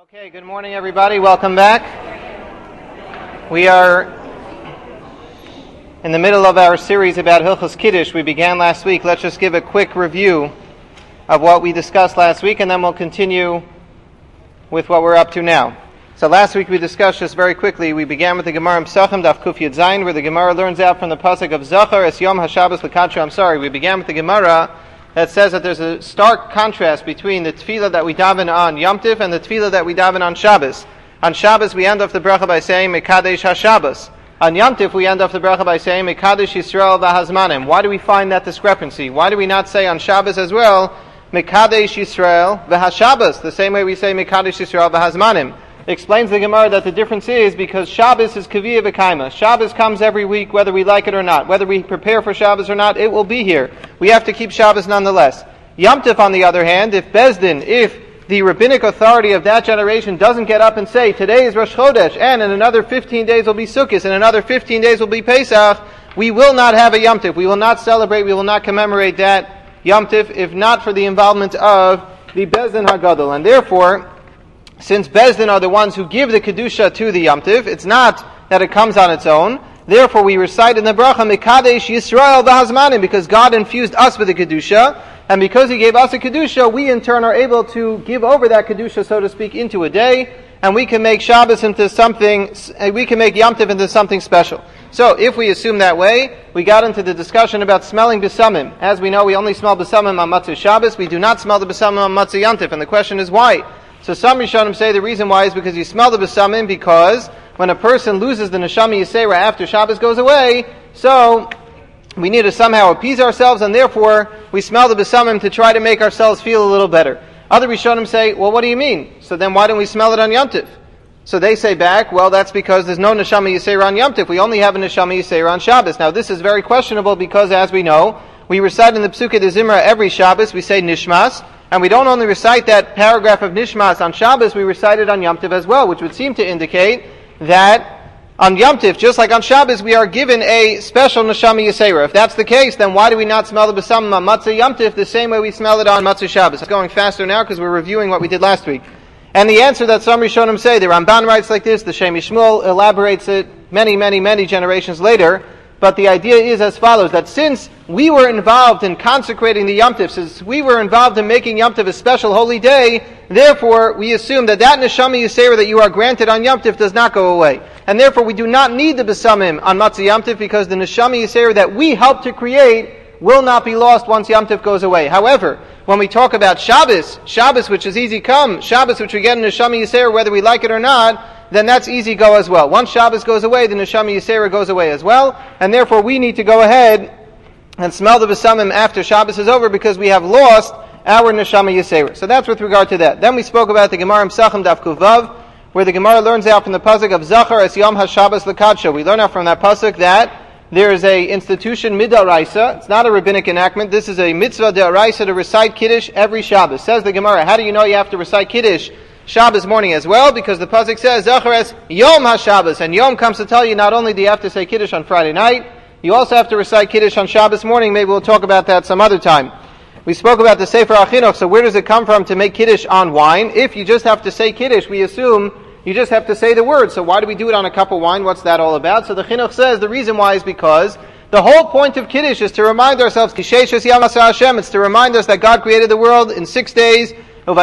Okay, good morning everybody. Welcome back. We are in the middle of our series about Hilchos Kiddush. We began last week. Let's just give a quick review of what we discussed last week, and then we'll continue with what we're up to now. So last week we discussed just very quickly. We began with the Gemara in Pesachim, Daf Kuf Yud Zayin, where the Gemara learns out from the pasuk of Zachar es Yom HaShabbos L'Kadsho. We began with the Gemara that says that there's a stark contrast between the tefillah that we daven on Yom Tiv and the tefillah that we daven on Shabbos. On Shabbos we end off the bracha by saying Mekadesh HaShabbos. On Yom Tiv we end off the bracha by saying Mekadesh Yisrael V'Hazmanim. Why do we find that discrepancy? Why do we not say on Shabbos as well Mekadesh Yisrael V'Hashabbos, the same way we say Mekadesh Yisrael V'Hazmanim? Explains the Gemara that the difference is because Shabbos is Kaviyah V'Kaima. Shabbos comes every week whether we like it or not. Whether we prepare for Shabbos or not, it will be here. We have to keep Shabbos nonetheless. Yom Tif, on the other hand, if the rabbinic authority of that generation doesn't get up and say, today is Rosh Chodesh, and in another 15 days will be Sukkot, and another 15 days will be Pesach, we will not have a Yom Tif. We will not celebrate, we will not commemorate that Yom Tif, if not for the involvement of the Beis Din HaGadol. And therefore, since Beis Din are the ones who give the Kedusha to the Yom Tiv, it's not that it comes on its own. Therefore, we recite in the bracha, Mekadesh Yisrael V'Hazmanim, because God infused us with the Kedusha, and because He gave us a Kedusha, we in turn are able to give over that Kedusha, so to speak, into a day, and we can make Shabbos into something, we can make Yom Tiv into something special. So, if we assume that way, we got into the discussion about smelling Besamim. As we know, we only smell Besamim on Matzah Shabbos, we do not smell the Besamim on Matzah Yom Tiv, and the question is why? So some Rishonim say the reason why is because you smell the Besamim, because when a person loses the Neshama Yisera after Shabbos goes away, so we need to somehow appease ourselves, and therefore we smell the Besamim to try to make ourselves feel a little better. Other Rishonim say, well, what do you mean? So then why don't we smell it on Yom Tiv? So they say back, well, that's because there's no Neshama Yisera on Yom Tiv. We only have a Neshama Yisera on Shabbos. Now this is very questionable because, as we know, we recite in the Psukei de Zimra every Shabbos, we say Nishmas, and we don't only recite that paragraph of Nishmas on Shabbos, we recite it on Yom Tiv as well, which would seem to indicate that on Yom Tiv, just like on Shabbos, we are given a special Neshama Yisera. If that's the case, then why do we not smell the Besamim on Matzah Yom Tiv the same way we smell it on Matzah Shabbos? It's going faster now because we're reviewing what we did last week. And the answer that some Rishonim say, the Ramban writes like this, the Shem Yishmuel elaborates it many generations later, but the idea is as follows, that since we were involved in consecrating the Yom Tiv, since we were involved in making Yom Tiv a special holy day, therefore we assume that Neshama Yisera that you are granted on Yom Tiv does not go away. And therefore we do not need the Besamim on Matzah Yom Tiv because the Neshama Yisera that we helped to create will not be lost once Yom Tiv goes away. However, when we talk about Shabbos which is easy come, Shabbos which we get in Neshama Yisera whether we like it or not, then that's easy go as well. Once Shabbos goes away, the Neshama Yisera goes away as well, and therefore we need to go ahead and smell the Besamim after Shabbos is over because we have lost our Neshama Yisera. So that's with regard to that. Then we spoke about the Gemara in Pesachim Daf Kuf Vav, where the Gemara learns out from the pasuk of Zachar es Yom HaShabbos L'Kadsho. We learn out from that pasuk that there is a institution midaraisa. It's not a rabbinic enactment. This is a mitzvah daraisa to recite Kiddush every Shabbos. Says the Gemara, how do you know you have to recite Kiddush Shabbos morning as well? Because the pasuk says Zachar es Yom HaShabbos, and Yom comes to tell you not only do you have to say Kiddush on Friday night, you also have to recite Kiddush on Shabbos morning. Maybe we'll talk about that some other time. We spoke about the Sefer HaChinuch, so where does it come from to make Kiddush on wine? If you just have to say Kiddush, we assume you just have to say the word. So why do we do it on a cup of wine? What's that all about? So the Chinuch says the reason why is because the whole point of Kiddush is to remind ourselves, it's to remind us that God created the world in 6 days, on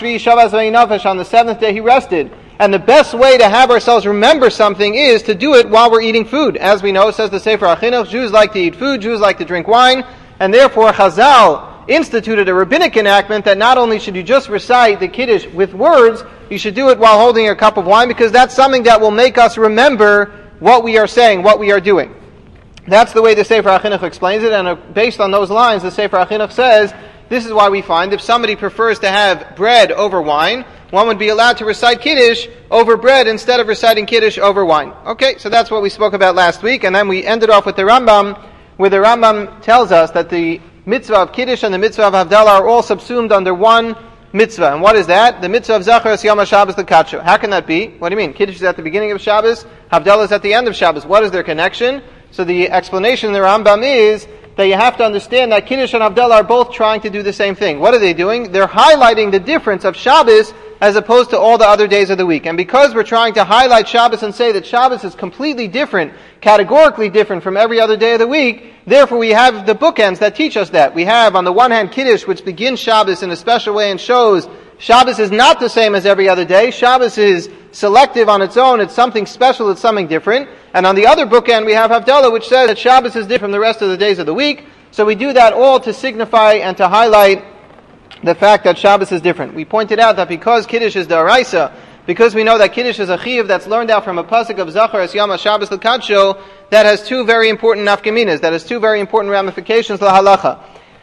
the seventh day He rested. And the best way to have ourselves remember something is to do it while we're eating food. As we know, says the Sefer HaChinuch, Jews like to eat food, Jews like to drink wine, and therefore Chazal instituted a rabbinic enactment that not only should you just recite the Kiddush with words, you should do it while holding a cup of wine, because that's something that will make us remember what we are saying, what we are doing. That's the way the Sefer HaChinuch explains it, and based on those lines, the Sefer HaChinuch says, this is why we find if somebody prefers to have bread over wine, one would be allowed to recite Kiddush over bread instead of reciting Kiddush over wine. Okay, so that's what we spoke about last week, and then we ended off with the Rambam, where the Rambam tells us that the mitzvah of Kiddush and the mitzvah of Havdalah are all subsumed under one mitzvah. And what is that? The mitzvah of Zachar es Yom HaShabbos L'Kadsho. How can that be? What do you mean? Kiddush is at the beginning of Shabbos, Havdalah is at the end of Shabbos. What is their connection? So the explanation in the Rambam is that you have to understand that Kiddush and Havdalah are both trying to do the same thing. What are they doing? They're highlighting the difference of Shabbos as opposed to all the other days of the week. And because we're trying to highlight Shabbos and say that Shabbos is completely different, categorically different from every other day of the week, therefore we have the bookends that teach us that. We have, on the one hand, Kiddush, which begins Shabbos in a special way and shows Shabbos is not the same as every other day. Shabbos is selective on its own. It's something special. It's something different. And on the other bookend, we have Havdalah, which says that Shabbos is different from the rest of the days of the week. So we do that all to signify and to highlight the fact that Shabbos is different. We pointed out that because Kiddush is the Araisa, because we know that Kiddush is a Chiyuv that's learned out from a pasuk of Zachar es Yom HaShabbos L'Kadsho, that has two very important nafkaminas, that has two very important ramifications l'halacha.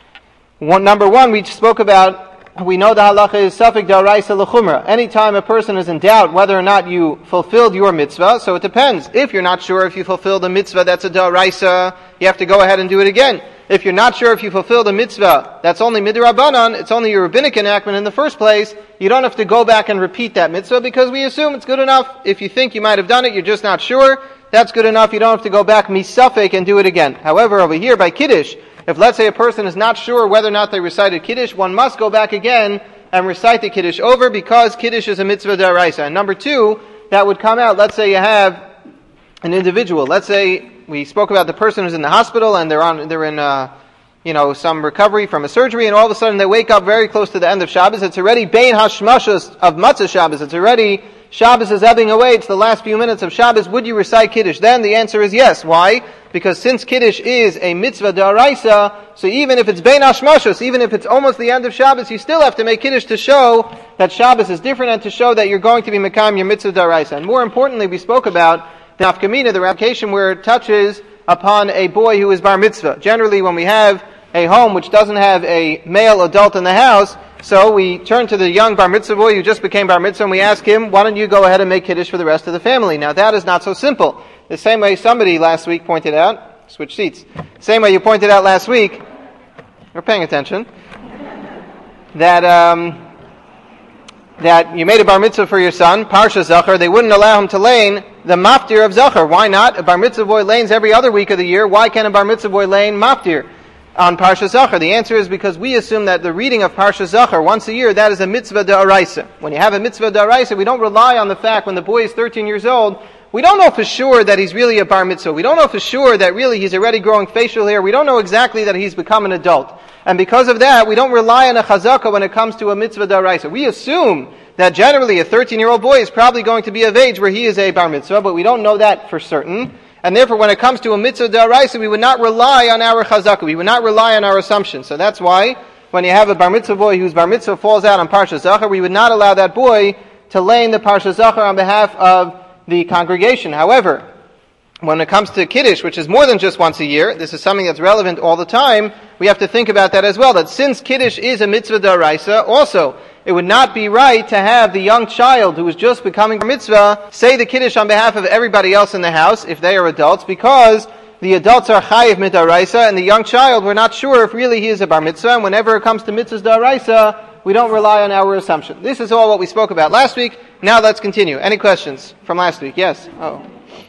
Number one, we spoke about, we know the halacha is Safek D'Oraisa L'Chumra. Anytime a person is in doubt whether or not you fulfilled your mitzvah, so it depends. If you're not sure if you fulfilled a mitzvah that's a D'Oraisa, you have to go ahead and do it again. If you're not sure if you fulfilled a mitzvah that's only midrabanan, it's only your rabbinic enactment in the first place, you don't have to go back and repeat that mitzvah because we assume it's good enough. If you think you might have done it, you're just not sure, that's good enough. You don't have to go back misafek and do it again. However, over here by Kiddush, if let's say a person is not sure whether or not they recited Kiddush, one must go back again and recite the Kiddush over because Kiddush is a mitzvah d'oraisa. And number two, that would come out, let's say you have an individual. Let's say we spoke about the person who's in the hospital and they're in some recovery from a surgery, and all of a sudden they wake up very close to the end of Shabbos. It's already Bein Hashmashos of Matzah Shabbos. It's already, Shabbos is ebbing away. It's the last few minutes of Shabbos. Would you recite Kiddush then? The answer is yes. Why? Because since Kiddush is a mitzvah d'oraisa, so even if it's Bein Hashmashos, even if it's almost the end of Shabbos, you still have to make Kiddush to show that Shabbos is different and to show that you're going to be Mekam your mitzvah d'oraisa. And more importantly, we spoke about the nafkamina, the ramification where it touches upon a boy who is bar mitzvah. Generally, when we have a home which doesn't have a male adult in the house, so we turn to the young bar mitzvah boy who just became bar mitzvah and we ask him, why don't you go ahead and make Kiddush for the rest of the family? Now that is not so simple. The same way somebody last week pointed out, switch seats, same way you pointed out last week, you're paying attention, that you made a bar mitzvah for your son, Parsha Zachar, they wouldn't allow him to lane the maftir of Zachar. Why not? A bar mitzvah boy lanes every other week of the year. Why can't a bar mitzvah boy lane maftir on Parsha Zachar? The answer is because we assume that the reading of Parsha Zachar once a year, that is a mitzvah d'oraisa. When you have a mitzvah d'oraisa, we don't rely on the fact when the boy is 13 years old, we don't know for sure that he's really a bar mitzvah. We don't know for sure that really he's already growing facial hair. We don't know exactly that he's become an adult. And because of that, we don't rely on a chazakah when it comes to a mitzvah d'oraisa. We assume that generally a 13-year-old boy is probably going to be of age where he is a bar mitzvah, but we don't know that for certain. And therefore, when it comes to a mitzvah d'oraisa, we would not rely on our chazakah. We would not rely on our assumption. So that's why, when you have a bar mitzvah boy whose bar mitzvah falls out on Parsha Zachar, we would not allow that boy to lane the Parsha Zachar on behalf of the congregation. However, when it comes to Kiddush, which is more than just once a year, this is something that's relevant all the time, we have to think about that as well, that since Kiddush is a mitzvah d'oraisa, also, it would not be right to have the young child who is just becoming bar mitzvah say the Kiddush on behalf of everybody else in the house, if they are adults, because the adults are chayiv midoraisa, and the young child, we're not sure if really he is a bar mitzvah, and whenever it comes to mitzvahs d'oraisa, we don't rely on our assumption. This is all what we spoke about last week. Now let's continue. Any questions from last week? Yes? Oh.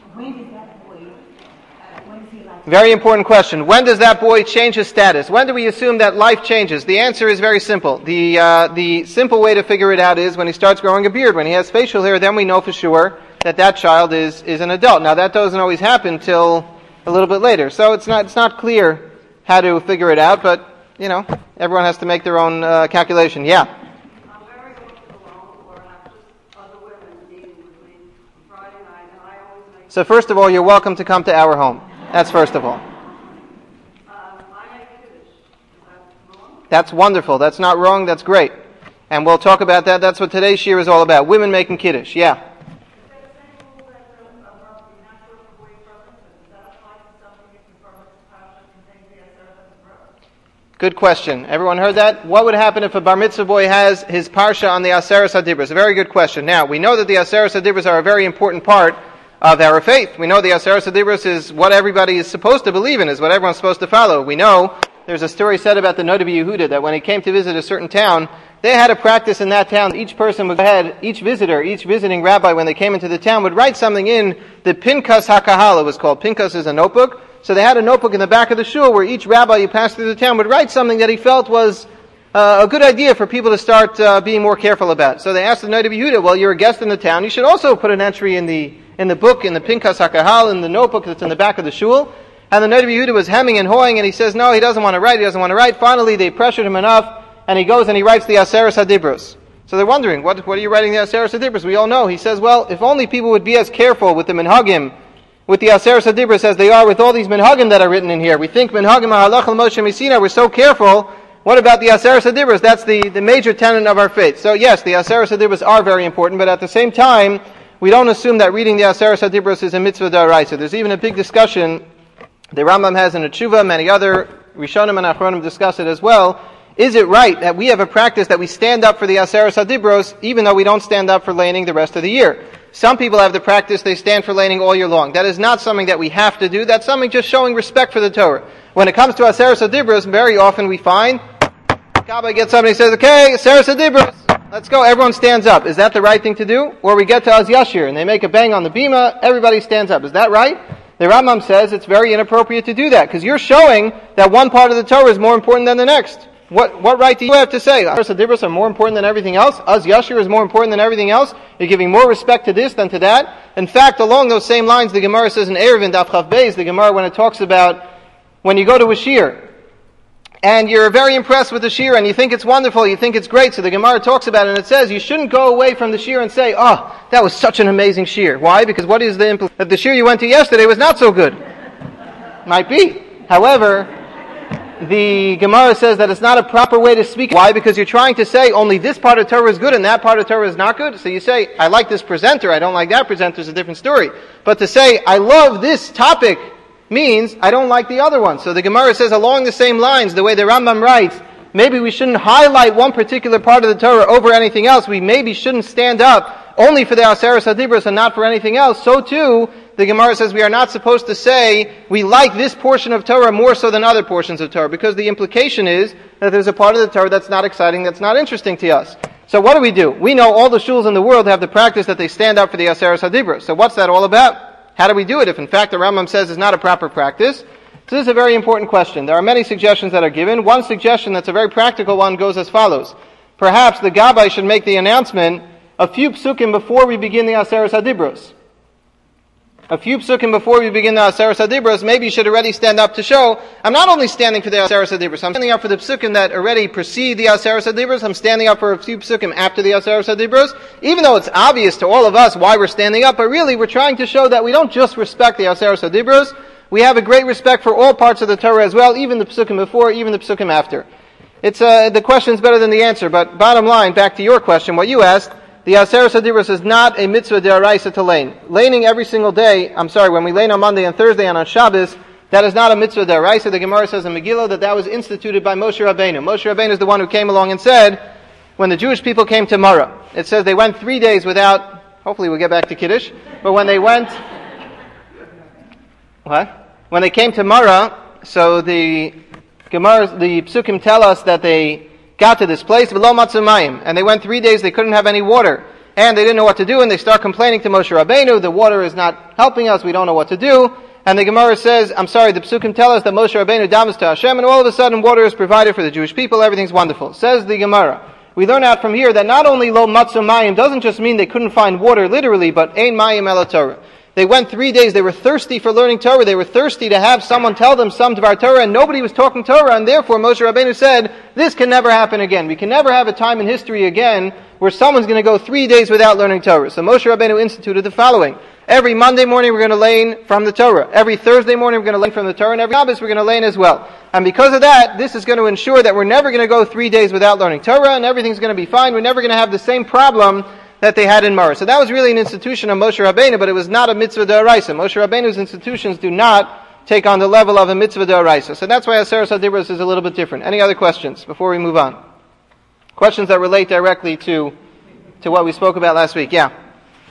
Very important question. When does that boy change his status? When do we assume that life changes? The answer is very simple. The simple way to figure it out is when he starts growing a beard. When he has facial hair, then we know for sure that child is an adult. Now that doesn't always happen till a little bit later. So it's not clear how to figure it out, but everyone has to make their own calculation. Yeah. I'm very often alone, or have just other women meeting with me on Friday night, and I always make. So first of all, you're welcome to come to our home. That's first of all. I make Kiddush. Is that wrong? That's wonderful. That's not wrong. That's great. And we'll talk about that. That's what today's shir is all about. Women making Kiddush. Yeah. Is that the same rule that about the natural boy preference? Does that apply to something if the preference passion contains the aseret of the birth? Good question. Everyone heard that? What would happen if a bar mitzvah boy has his parsha on the Aseres HaDibros? A very good question. Now, we know that the Aseres HaDibros are a very important part of our faith. We know the Aseres HaDibros is what everybody is supposed to believe in, is what everyone's supposed to follow. We know there's a story said about the Noda Yehuda that when he came to visit a certain town, they had a practice in that town. Each person would go ahead, each visiting rabbi, when they came into the town, would write something in the Pinkas HaKahala, was called. Pinkas is a notebook. So they had a notebook in the back of the shul where each rabbi who passed through the town would write something that he felt was a good idea for people to start being more careful about. So they asked the Noda B'Yehuda, well, you're a guest in the town, you should also put an entry in the book, in the Pinkas HaKahal, in the notebook that's in the back of the shul. And the Noda B'Yehuda was hemming and hawing, and he says, no, he doesn't want to write. Finally, they pressured him enough, and he goes and he writes the Aseres HaDibros. So they're wondering, what are you writing the Aseres HaDibros? We all know. He says, well, if only people would be as careful with the Minhagim, with the Aseres HaDibros, as they are with all these Minhagim that are written in here. We think Minhagim HaHalach Moshe Messina, we're so careful. What about the Aseres HaDibros? That's the major tenet of our faith. So yes, the Aseres HaDibros are very important, but at the same time, we don't assume that reading the Aseres HaDibros is a mitzvah d'oraisa. There's even a big discussion, the Rambam has in a Tshuva, many other Rishonim and Achronim discuss it as well. Is it right that we have a practice that we stand up for the Aseres HaDibros, even though we don't stand up for laning the rest of the year? Some people have the practice, they stand for laning all year long. That is not something that we have to do. That's something just showing respect for the Torah. When it comes to Aseres HaDibros, very often we find, Kabbalah gets up and he says, okay, Aseres HaDibros, let's go. Everyone stands up. Is that the right thing to do? Or we get to Az Yashir and they make a bang on the bima, everybody stands up. Is that right? The Rambam says it's very inappropriate to do that, because you're showing that one part of the Torah is more important than the next. What right do you have to say? Aseres HaDibros are more important than everything else? Az Yashir is more important than everything else? You're giving more respect to this than to that? In fact, along those same lines, the Gemara says in Eruvin, Daf Chav Beis, the Gemara, when it talks about when you go to a shir, and you're very impressed with the shir, and you think it's wonderful, you think it's great, so the Gemara talks about it, and it says you shouldn't go away from the shir and say, oh, that was such an amazing shir. Why? Because what is the implication? That the shir you went to yesterday was not so good. Might be. However, the Gemara says that it's not a proper way to speak. Why? Because you're trying to say only this part of Torah is good and that part of Torah is not good. So you say, I like this presenter, I don't like that presenter, is a different story. But to say, I love this topic, means I don't like the other one. So the Gemara says along the same lines, the way the Rambam writes, maybe we shouldn't highlight one particular part of the Torah over anything else. We maybe shouldn't stand up only for the Aseres HaDibros and not for anything else. So too, the Gemara says we are not supposed to say we like this portion of Torah more so than other portions of Torah, because the implication is that there's a part of the Torah that's not exciting, that's not interesting to us. So what do? We know all the shuls in the world have the practice that they stand up for the Aseres HaDibros. So what's that all about? How do we do it if in fact the Rambam says it's not a proper practice? So this is a very important question. There are many suggestions that are given. One suggestion that's a very practical one goes as follows. Perhaps the Gabbai should make the announcement a few psukim before we begin the Aseres HaDibros. A few psukim before we begin the Aseres HaDibros, maybe you should already stand up to show, I'm not only standing for the Aseres HaDibros, I'm standing up for the psukim that already precede the Aseres HaDibros, I'm standing up for a few psukim after the Aseres HaDibros, even though it's obvious to all of us why we're standing up, but really we're trying to show that we don't just respect the Aseres HaDibros, we have a great respect for all parts of the Torah as well, even the psukim before, even the psukim after. It's the question's better than the answer, but bottom line, back to your question, what you asked, the Aseres HaDibros is not a mitzvah d'oraisa to lane. Laning every single day, when we lane on Monday and Thursday and on Shabbos, that is not a mitzvah d'oraisa. The Gemara says in Megillah that was instituted by Moshe Rabbeinu. Moshe Rabbeinu is the one who came along and said, when the Jewish people came to Mara, it says they went 3 days without, hopefully we'll get back to Kiddush, but when they went, when they came to Mara, so the Psukim tell us that they got to this place, v'lo matzu mayim, and they went 3 days, they couldn't have any water, and they didn't know what to do, and they start complaining to Moshe Rabbeinu, the water is not helping us, we don't know what to do, and the Gemara says, the Psukim tell us that Moshe Rabbeinu damas to Hashem, and all of a sudden water is provided for the Jewish people, everything's wonderful. Says the Gemara, we learn out from here that not only lo matzu mayim doesn't just mean they couldn't find water literally, but ein mayim ela Torah. They went 3 days, they were thirsty for learning Torah, they were thirsty to have someone tell them some Dvar Torah, and nobody was talking Torah, and therefore Moshe Rabbeinu said, this can never happen again. We can never have a time in history again where someone's going to go 3 days without learning Torah. So Moshe Rabbeinu instituted the following. Every Monday morning we're going to lane from the Torah. Every Thursday morning we're going to lane from the Torah, and every Shabbos we're going to lane as well. And because of that, this is going to ensure that we're never going to go 3 days without learning Torah, and everything's going to be fine. We're never going to have the same problem that they had in Mara. So that was really an institution of Moshe Rabbeinu, but it was not a mitzvah d'oraisa. Moshe Rabbeinu's institutions do not take on the level of a mitzvah d'oraisa. So that's why Aseres HaDibros is a little bit different. Any other questions before we move on? Questions that relate directly to what we spoke about last week. Yeah?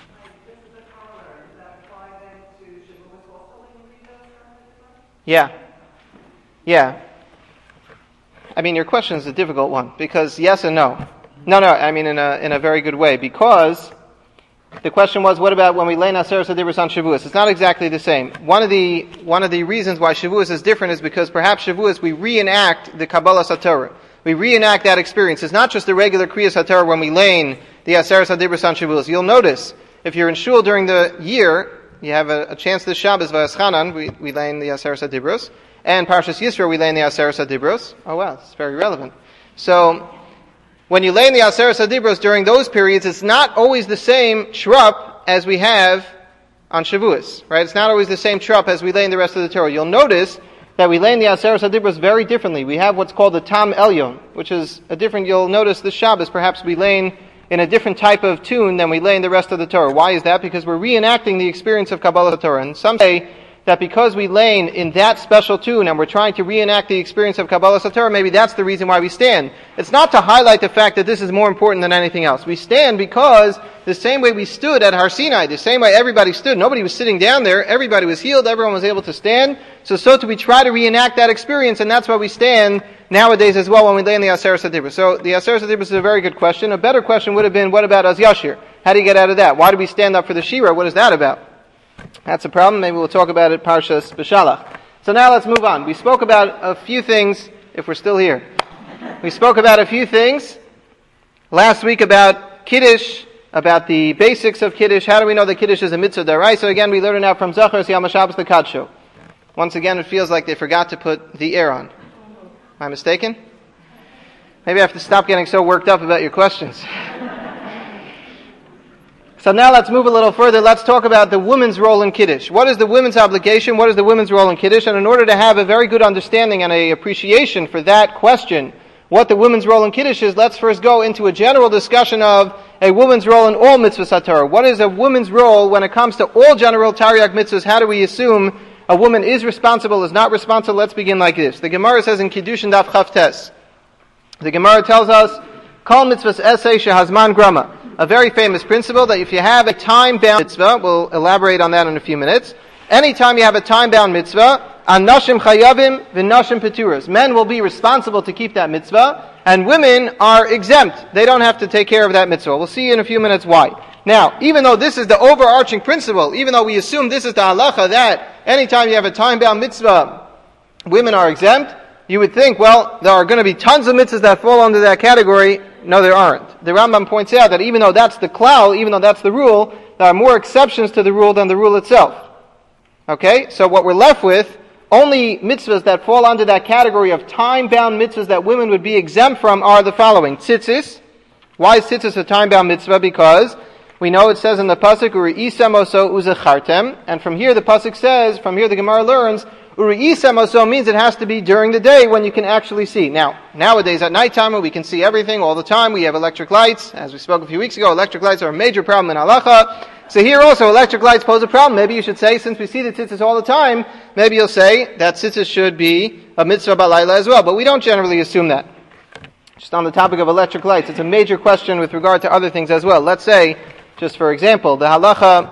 Yeah. I mean, your question is a difficult one, because yes and no. No, I mean in a very good way, because the question was, what about when we lay Aseres HaDibros on Shavuos? It's not exactly the same. One of the reasons why Shavuos is different is because perhaps Shavuos we reenact the Kabbalah Satorah. we reenact that experience. It's not just the regular Kriyas HaTorah when we lane the Aseres HaDibros on Shavuos. You'll notice, if you're in shul during the year, you have a chance this Shabbos, V'aschanan, we lane the Aseres HaDibros, and Parshas Yisro, we lane the Aseres HaDibros. Oh wow, it's very relevant. So, when you lane the Aseres HaDibros during those periods, it's not always the same shrup as we have on Shavuos, right? It's not always the same shrup as we lane the rest of the Torah. You'll notice that we lane the Aseres HaDibros very differently. We have what's called the Tam Elyon, which is a different, you'll notice this Shabbos, perhaps we lane in a different type of tune than we lane the rest of the Torah. Why is that? Because we're reenacting the experience of Kabbalah Torah. And some say that because we lane in that special tune and we're trying to reenact the experience of Kabbalah Torah, maybe that's the reason why we stand. It's not to highlight the fact that this is more important than anything else. We stand because the same way we stood at Har Sinai, the same way everybody stood, nobody was sitting down there, everybody was healed, everyone was able to stand. So too we try to reenact that experience, and that's why we stand nowadays as well when we lane the Aseres HaDibros. So the Aseres HaDibros is a very good question. A better question would have been, what about Az Yashir? How do you get out of that? Why do we stand up for the Shira? What is that about? That's a problem. Maybe we'll talk about it Parshas B'Shalach. So now let's move on. We spoke about a few things, if we're still here. We spoke about a few things last week about Kiddush, about the basics of Kiddush. How do we know that Kiddush is a mitzvah d'oraisa? So again, we learned it now from Zachar Yom HaShabbos the Kadsho. Once again, it feels like they forgot to put the air on. Am I mistaken? Maybe I have to stop getting so worked up about your questions. So now let's move a little further. Let's talk about the woman's role in Kiddush. What is the women's obligation? What is the women's role in Kiddush? And in order to have a very good understanding and an appreciation for that question, what the women's role in Kiddush is, let's first go into a general discussion of a woman's role in all mitzvahs HaTorah. What is a woman's role when it comes to all general Tariag mitzvahs? How do we assume a woman is responsible, is not responsible? Let's begin like this. The Gemara says in Kiddushin Daf Chavtes, the Gemara tells us, Kol mitzvahs esei shehazman grama. A very famous principle that if you have a time-bound mitzvah, we'll elaborate on that in a few minutes. Anytime you have a time-bound mitzvah, anashim chayavim v'nashim peturas. Men will be responsible to keep that mitzvah, and women are exempt. They don't have to take care of that mitzvah. We'll see in a few minutes why. Now, even though this is the overarching principle, even though we assume this is the halacha that anytime you have a time-bound mitzvah, women are exempt, you would think, well, there are going to be tons of mitzvahs that fall under that category. No, there aren't. The Rambam points out that even though that's the klal, even though that's the rule, there are more exceptions to the rule than the rule itself. Okay? So what we're left with, only mitzvahs that fall under that category of time-bound mitzvahs that women would be exempt from are the following. Tzitzis. Why is tzitzis a time-bound mitzvah? Because we know it says in the pasuk, Uri'isem oso uzachartem, and from here the pasuk says, from here the Gemara learns, Uri'isem oso means it has to be during the day when you can actually see. Now, nowadays at nighttime when we can see everything all the time, we have electric lights. As we spoke a few weeks ago, electric lights are a major problem in halacha. So here also electric lights pose a problem. Maybe you should say, since we see the tzitzis all the time, maybe you'll say that tzitzis should be a mitzvah b'layla as well. But we don't generally assume that. Just on the topic of electric lights, it's a major question with regard to other things as well. Let's say, just for example, the halacha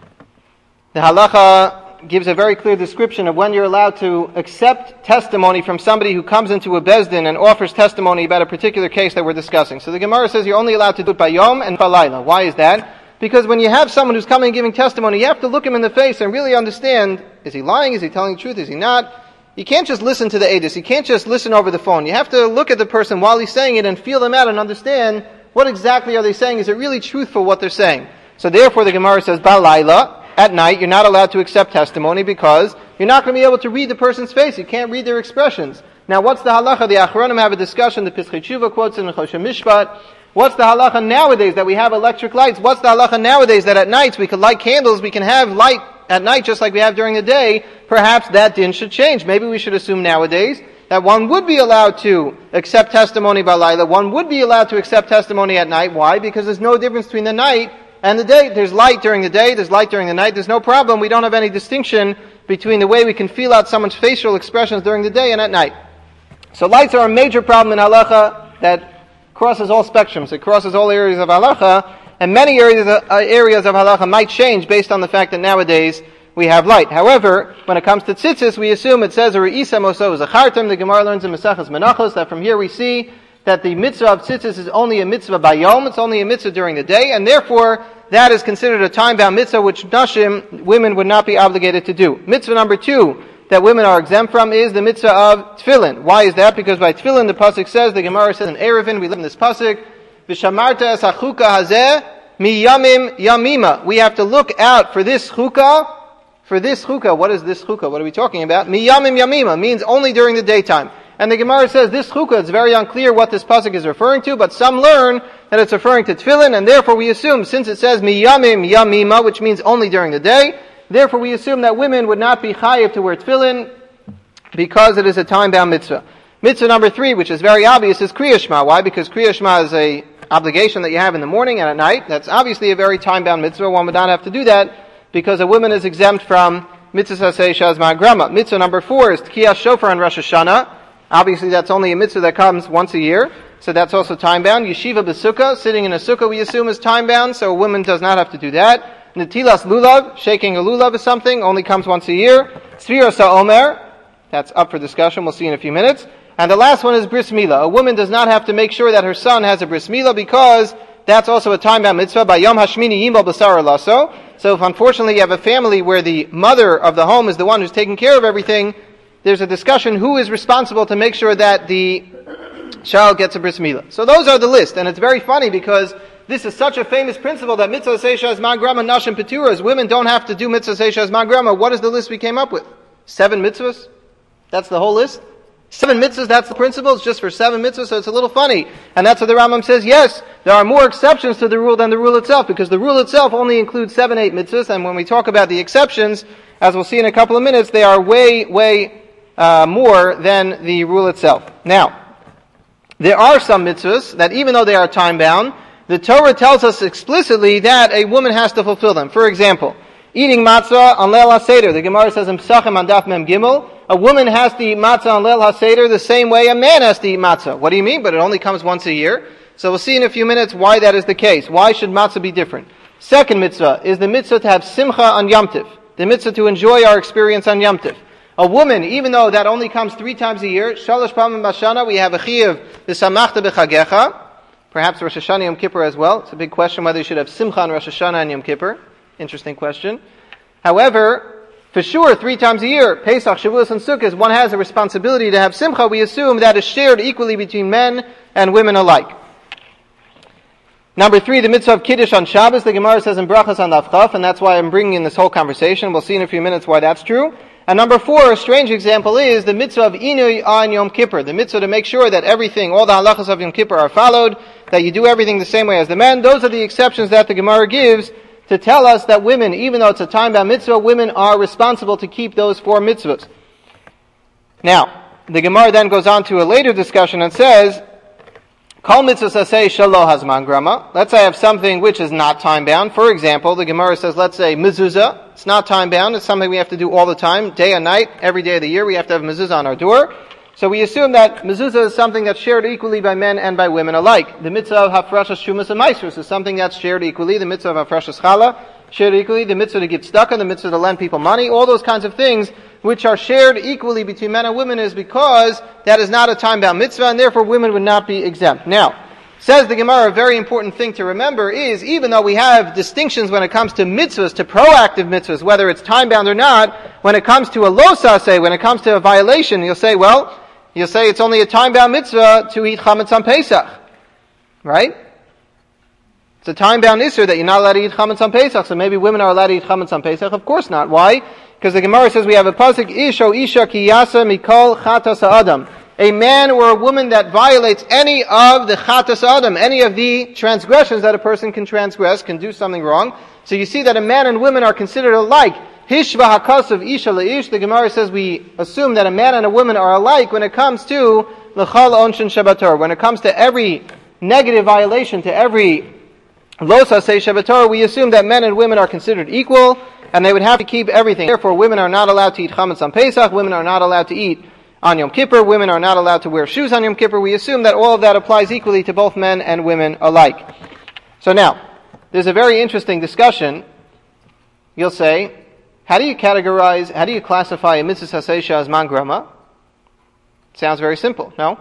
gives a very clear description of when you're allowed to accept testimony from somebody who comes into a bezdin and offers testimony about a particular case that we're discussing. So the Gemara says you're only allowed to do it by yom and balayla. Why is that? Because when you have someone who's coming and giving testimony, you have to look him in the face and really understand, is he lying? Is he telling the truth? Is he not? You can't just listen to the edus. You can't just listen over the phone. You have to look at the person while he's saying it and feel them out and understand what exactly are they saying. Is it really truthful what they're saying? So therefore the Gemara says, balayla. At night, you're not allowed to accept testimony because you're not going to be able to read the person's face. You can't read their expressions. Now, what's the halacha? The Achronim have a discussion. The Pischei Tshuva quotes in the Choshen Mishpat. What's the halacha nowadays that we have electric lights? What's the halacha nowadays that at nights we could light candles, we can have light at night just like we have during the day? Perhaps that din should change. Maybe we should assume nowadays that one would be allowed to accept testimony by Laila. One would be allowed to accept testimony at night. Why? Because there's no difference between the night and the day. There's light during the day, there's light during the night, there's no problem. We don't have any distinction between the way we can feel out someone's facial expressions during the day and at night. So lights are a major problem in halacha that crosses all spectrums. It crosses all areas of halacha, and many areas of halacha might change based on the fact that nowadays we have light. However, when it comes to tzitzis, we assume it says, Re'isa moso zachartem. The Gemara learns in Maseches Menachos that from here we see that the mitzvah of tzitzis is only a mitzvah by yom, it's only a mitzvah during the day, and therefore that is considered a time-bound mitzvah which nashim, women, would not be obligated to do. Mitzvah number 2, that women are exempt from is the mitzvah of tefillin. Why is that? Because by tefillin, the pasuk says, the Gemara says in Eruvin, we live in this pasuk, V'shamarta es hachuka hazeh miyamim yamima. We have to look out for this chukah. For this chukah, what is this chukah? What are we talking about? Miyamim yamima means only during the daytime. And the Gemara says this chukah, it's very unclear what this pasuk is referring to, but some learn that it's referring to tefillin, and therefore we assume, since it says miyamim yamima, which means only during the day, therefore we assume that women would not be chayiv to wear tefillin because it is a time-bound mitzvah. Mitzvah number 3, which is very obvious, is Kriya Shema. Why? Because Kriya Shema is a obligation that you have in the morning and at night. That's obviously a very time-bound mitzvah. One would not have to do that because a woman is exempt from mitzvah saseh shazman grama. Mitzvah number 4 is Tkiyas Shofar on Rosh Hashanah. Obviously that's only a mitzvah that comes once a year, so that's also time-bound. Yeshiva b'sukkah, sitting in a sukkah, we assume is time-bound, so a woman does not have to do that. Netilas lulav, shaking a lulav is something, only comes once a year. Tzvira sa'omer, that's up for discussion, we'll see in a few minutes. And the last one is bris milah. A woman does not have to make sure that her son has a bris milah because that's also a time-bound mitzvah. By Yom Hashmini Yimal B'Sar Lasso. So if unfortunately you have a family where the mother of the home is the one who's taking care of everything, there's a discussion who is responsible to make sure that the child gets a bris milah. So those are the list, and it's very funny because this is such a famous principle that mitzvah seisha zman grama nashim peturas. Women don't have to do mitzvah seisha zman grama. What is the list we came up with? 7 mitzvahs? That's the whole list? 7 mitzvahs, that's the principle, it's just for 7 mitzvahs, so it's a little funny. And that's what the Rambam says, yes, there are more exceptions to the rule than the rule itself, because the rule itself only includes 7, 8 mitzvahs, and when we talk about the exceptions, as we'll see in a couple of minutes, they are way more than the rule itself. Now, there are some mitzvahs that even though they are time-bound, the Torah tells us explicitly that a woman has to fulfill them. For example, eating matzah on Leil HaSeder. The Gemara says in Pesachim on Daf Mem Gimel, a woman has to eat matzah on Leil HaSeder the same way a man has to eat matzah. What do you mean? But it only comes once a year. So we'll see in a few minutes why that is the case. Why should matzah be different? Second mitzvah is the mitzvah to have simcha on Yom Tiv. The mitzvah to enjoy our experience on Yom Tiv. A woman, even though that only comes 3 times a year, Shalosh Pamim Bashana, we have a chiyuv, v'samachta b'chagecha, perhaps Rosh Hashanah Yom Kippur as well. It's a big question whether you should have simcha on Rosh Hashanah and Yom Kippur. Interesting question. However, for sure, 3 times a year, Pesach, Shavuos, and Sukkot, one has a responsibility to have simcha. We assume that is shared equally between men and women alike. Number 3, the mitzvah of Kiddush on Shabbos. The Gemara says in Brachas on Daf Chaf, and that's why I'm bringing in this whole conversation. We'll see in a few minutes why that's true. And number 4, a strange example is the mitzvah of Inui on Yom Kippur. The mitzvah to make sure that everything, all the halachas of Yom Kippur are followed, that you do everything the same way as the men. Those are the exceptions that the Gemara gives to tell us that women, even though it's a time-bound mitzvah, women are responsible to keep those 4 mitzvahs. Now, the Gemara then goes on to a later discussion and says, Kol mitzvah saseh shelo hazman grama. Let's say I have something which is not time-bound. For example, the Gemara says, let's say mezuzah. It's not time-bound. It's something we have to do all the time, day and night, every day of the year. We have to have mezuzah on our door. So we assume that mezuzah is something that's shared equally by men and by women alike. The mitzvah of hafrashas shumas and maisrus is something that's shared equally. The mitzvah of hafrashas challah, shared equally. The mitzvah to give tzedakah, the mitzvah to lend people money, all those kinds of things which are shared equally between men and women is because that is not a time-bound mitzvah, and therefore women would not be exempt. Now, says the Gemara, a very important thing to remember is, even though we have distinctions when it comes to mitzvahs, to proactive mitzvahs, whether it's time-bound or not, when it comes to a lo saseh, when it comes to a violation, you'll say it's only a time-bound mitzvah to eat chametz on Pesach. Right? It's a time-bound issur that you're not allowed to eat chametz on Pesach, so maybe women are allowed to eat chametz on Pesach? Of course not. Why? Because the Gemara says we have a pasuk, Isho Isha ki yasa mikol chatas ha'adam. A man or a woman that violates any of the chatas ha'adam, any of the transgressions that a person can transgress, can do something wrong. So you see that a man and women are considered alike. Hishva hakasav isha leish. The Gemara says we assume that a man and a woman are alike when it comes to l'chal onshin shabator. When it comes to every negative violation, to every lo saseh shabator, we assume that men and women are considered equal, and they would have to keep everything. Therefore, women are not allowed to eat chametz on Pesach. Women are not allowed to eat on Yom Kippur. Women are not allowed to wear shoes on Yom Kippur. We assume that all of that applies equally to both men and women alike. So now, there's a very interesting discussion. You'll say, how do you classify a mitzvah saseh as man grama? Sounds very simple, no?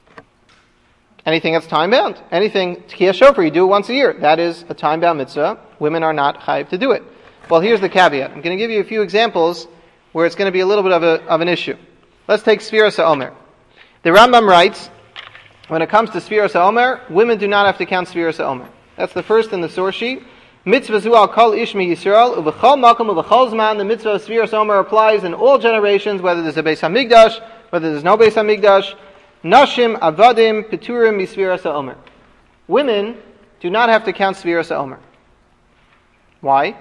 Anything that's time-bound. Anything, tkiyah shofar, you do it once a year. That is a time-bound mitzvah. Women are not chayiv to do it. Well, here's the caveat. I'm going to give you a few examples where it's going to be a little bit of an issue. Let's take Sfiras HaOmer. The Rambam writes, when it comes to Sfiras HaOmer, women do not have to count Sfiras HaOmer. That's the first in the source sheet. Mitzvah zu al kol ish mi Yisrael, uv'chol makom uv'chol zman, the mitzvah of Sfiras HaOmer applies in all generations, whether there's a Beis HaMikdash, whether there's no Beis HaMikdash. Nashim, avadim, peturim, misfiras HaOmer. Women do not have to count Sfiras HaOmer. Why?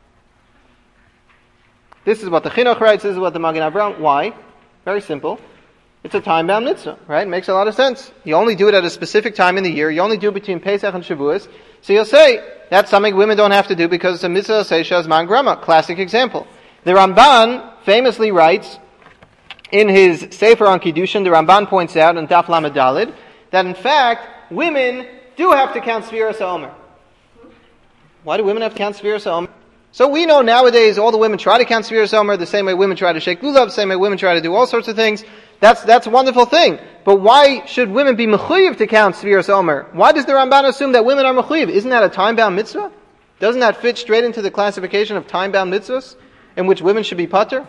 This is what the Chinuch writes, this is what the Magen Avraham. Why? Very simple. It's a time-bound mitzvah, right? It makes a lot of sense. You only do it at a specific time in the year. You only do it between Pesach and Shavuos. So you'll say, that's something women don't have to do because it's a mitzvah seisha zman grama. Classic example. The Ramban famously writes, in his Sefer on Kiddushin, the Ramban points out in Daf Lamed Daled, that in fact, women do have to count Sfiras HaOmer. Why do women have to count Sfiras HaOmer? So we know nowadays all the women try to count Sfiras HaOmer the same way women try to shake lulav, the same way women try to do all sorts of things. That's a wonderful thing. But why should women be mechuyev to count Sfiras HaOmer? Why does the Ramban assume that women are mechuyev? Isn't that a time-bound mitzvah? Doesn't that fit straight into the classification of time-bound mitzvahs, in which women should be patur?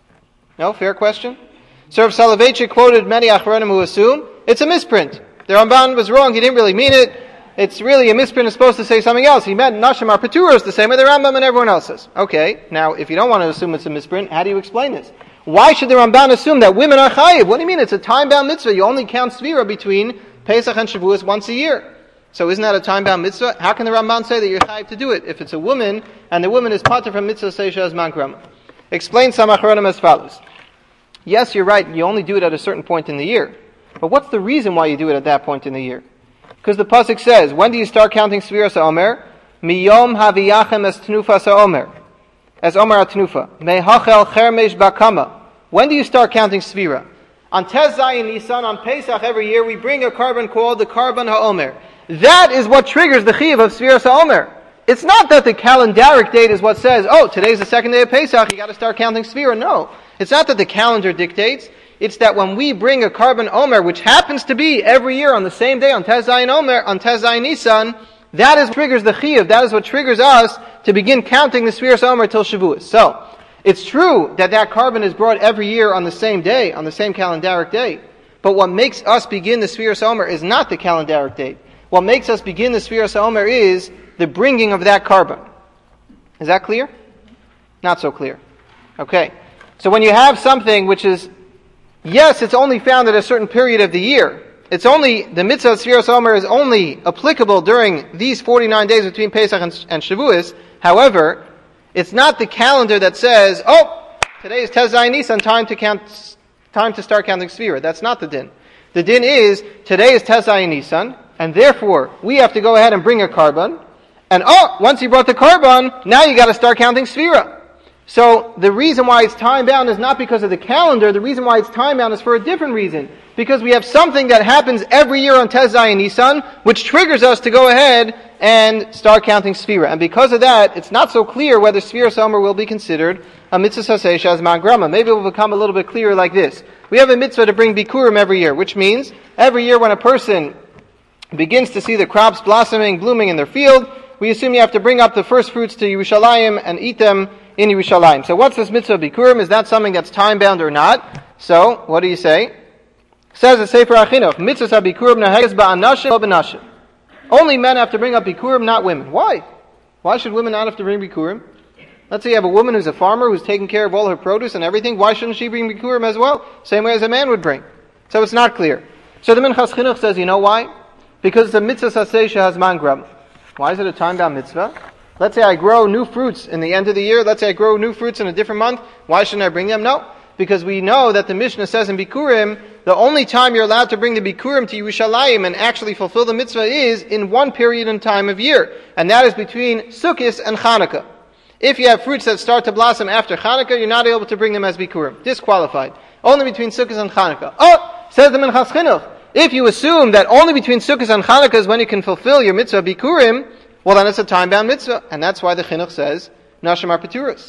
No? Fair question? So Rav Soloveitchik quoted many achronim who assume it's a misprint. The Ramban was wrong, he didn't really mean it. It's really a misprint, it's supposed to say something else. He meant Nashim are Peturos the same way the Rambam and everyone else says. Okay, now if you don't want to assume it's a misprint, how do you explain this? Why should the Ramban assume that women are chayiv? What do you mean? It's a time-bound mitzvah. You only count Svira between Pesach and Shavuos once a year. So isn't that a time-bound mitzvah? How can the Ramban say that you're chayiv to do it if it's a woman and the woman is pater from mitzvah seisha zman grama? Explain some achronim as follows. Yes, you're right, you only do it at a certain point in the year. But what's the reason why you do it at that point in the year? Because the pasuk says, when do you start counting Sfiras HaOmer? Miyom haviyachem es tnufas HaOmer. As Omer HaTnufa. Mehachel chermesh bakama. When do you start counting Sfira? On Tez Zayin Nisan, on Pesach every year, we bring a carbon called the carbon HaOmer. That is what triggers the chiyuv of Sfiras HaOmer. It's not that the calendaric date is what says, oh, today's the second day of Pesach, you got to start counting Sfira. No. It's not that the calendar dictates. It's that when we bring a carbon Omer, which happens to be every year on the same day, on Tez Zayin Omer, on Tez Zayin Nisan, that is what triggers the chiyuv. That is what triggers us to begin counting the Sfiras HaOmer till Shavuos. So, it's true that that carbon is brought every year on the same day, on the same calendaric day. But what makes us begin the Sfiras HaOmer is not the calendaric date. What makes us begin the Sfiras HaOmer is the bringing of that carbon. Is that clear? Not so clear. Okay. So when you have something which is, yes, it's only found at a certain period of the year. It's only, the mitzvah of Sfiras HaOmer is only applicable during these 49 days between Pesach and Shavuos. However, it's not the calendar that says, oh, today is Tez Zayin Nisan, time to start counting Sfira. That's not the din. The din is, today is Tez Zayin Nisan, and therefore, we have to go ahead and bring a carbon, and once you brought the carbon, now you got to start counting Sfira. So the reason why it's time-bound is not because of the calendar. The reason why it's time-bound is for a different reason. Because we have something that happens every year on Tez Zayin Nisan, which triggers us to go ahead and start counting Sfira. And because of that, it's not so clear whether Sfiras HaOmer will be considered a mitzvah seisha zman grama. Maybe it will become a little bit clearer like this. We have a mitzvah to bring bikurim every year, which means every year when a person begins to see the crops blossoming, blooming in their field, we assume you have to bring up the first fruits to Yerushalayim and eat them in Yerushalayim. So what's this mitzvah of bikurim? Is that something that's time-bound or not? So, what do you say? Says the Sefer HaChinuch, mitzvah bikurim naheges ba'anashim o b'nashim. Only men have to bring up bikurim, not women. Why? Why should women not have to bring bikurim? Let's say you have a woman who's a farmer who's taking care of all her produce and everything. Why shouldn't she bring bikurim as well? Same way as a man would bring. So it's not clear. So the Minchas Chinuch says, you know why? Because it's a mitzvah seisha zman grama. Why is it a time-bound mitzvah? Let's say I grow new fruits in the end of the year. Let's say I grow new fruits in a different month. Why shouldn't I bring them? No. Because we know that the Mishnah says in Bikurim, the only time you're allowed to bring the Bikurim to Yerushalayim and actually fulfill the mitzvah is in one period in time of year. And that is between Sukkot and Chanukah. If you have fruits that start to blossom after Chanukah, you're not able to bring them as Bikurim. Disqualified. Only between Sukkot and Chanukah. Oh, says the Minchas Chinuch. If you assume that only between Sukkot and Chanukah is when you can fulfill your mitzvah Bikurim, well then it's a time-bound mitzvah. And that's why the Chinuch says, Nashim are Peturos.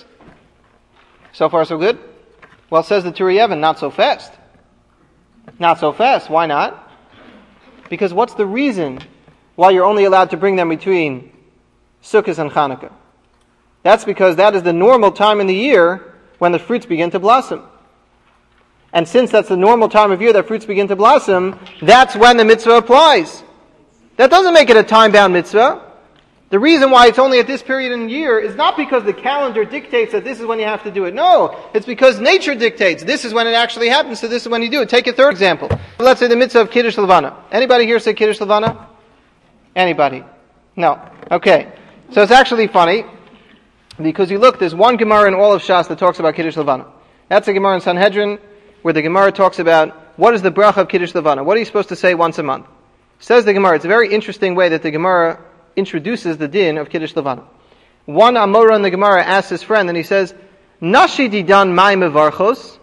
So far so good? Well, says the Turi Yevon, not so fast. Not so fast. Why not? Because what's the reason why you're only allowed to bring them between Sukkot and Chanukah? That's because that is the normal time in the year when the fruits begin to blossom. And since that's the normal time of year that fruits begin to blossom, that's when the mitzvah applies. That doesn't make it a time-bound mitzvah. The reason why it's only at this period in the year is not because the calendar dictates that this is when you have to do it. No, it's because nature dictates this is when it actually happens, so this is when you do it. Take a third example. Let's say the mitzvah of Kiddush Levana. Anybody here say Kiddush Levana? Anybody? No. Okay. So it's actually funny, because you look, there's one Gemara in all of Shas that talks about Kiddush Levana. That's a Gemara in Sanhedrin, where the Gemara talks about what is the bracha of Kiddush Levana. What are you supposed to say once a month? Says the Gemara, it's a very interesting way that the Gemara introduces the din of Kiddush Levana. One Amora in the Gemara asks his friend, and he says, Nashi didan mai mevarchos.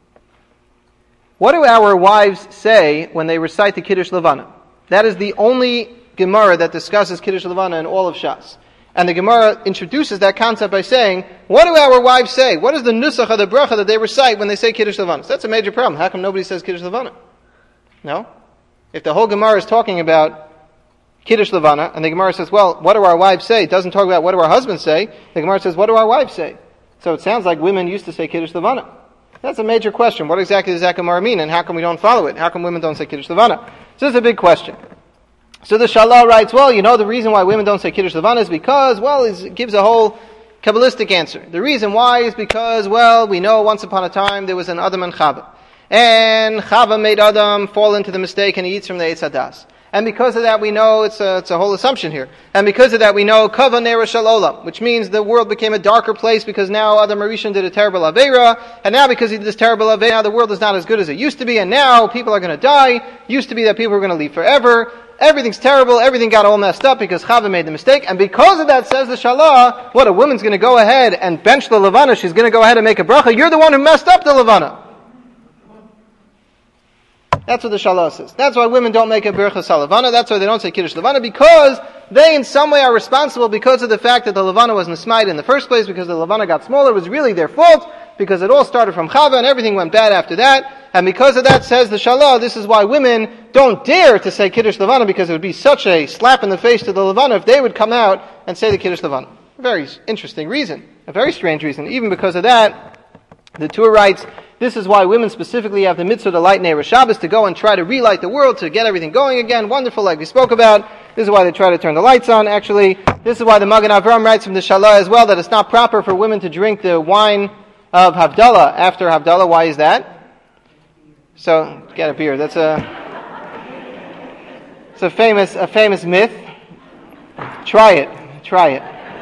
What do our wives say when they recite the Kiddush Levana? That is the only Gemara that discusses Kiddush Levana in all of Shas. And the Gemara introduces that concept by saying, what do our wives say? What is the nusach of the bracha that they recite when they say Kiddush Levana? So that's a major problem. How come nobody says Kiddush Levana? No? If the whole Gemara is talking about Kiddush Levana, and the Gemara says, well, what do our wives say? It doesn't talk about what do our husbands say. The Gemara says, what do our wives say? So it sounds like women used to say Kiddush Levana. That's a major question. What exactly does that Gemara mean, and how come we don't follow it? How come women don't say Kiddush Levana? So this is a big question. So the Shalah writes, well, the reason why women don't say Kiddush Levana is because, it gives a whole Kabbalistic answer. The reason why is because, we know once upon a time there was an Adam and Chava. And Chava made Adam fall into the mistake and he eats from the Eitz Hadas. And because of that we know, it's a whole assumption here. And because of that we know, Kava Nera Shel Olam, which means the world became a darker place because now Adam Rishon did a terrible Aveira, and now because he did this terrible Aveira, now the world is not as good as it used to be, and now people are going to die. Used to be that people were going to leave forever. Everything's terrible, everything got all messed up because Chava made the mistake, and because of that, says the Shalah, what, a woman's going to go ahead and bench the Levana, she's going to go ahead and make a bracha, you're the one who messed up the Levana. That's what the Shalah says. That's why women don't make a bracha Levana, that's why they don't say Kiddush Levana, because they in some way are responsible because of the fact that the Levana was Nesmaid in the first place, because the Levana got smaller, it was really their fault, because it all started from Chava and everything went bad after that. And because of that, says the Shalah, this is why women don't dare to say Kiddush Levana, because it would be such a slap in the face to the Levana if they would come out and say the Kiddush Levana. A very interesting reason. A very strange reason. Even because of that, the Torah writes, this is why women specifically have the mitzvah to light Neir Shabbos, to go and try to relight the world, to get everything going again. Wonderful, like we spoke about. This is why they try to turn the lights on, actually. This is why the Magen Avraham writes from the Shalah as well, that it's not proper for women to drink the wine of Havdalah after Havdalah. Why is that? So, get a beer. It's a famous myth. Try it.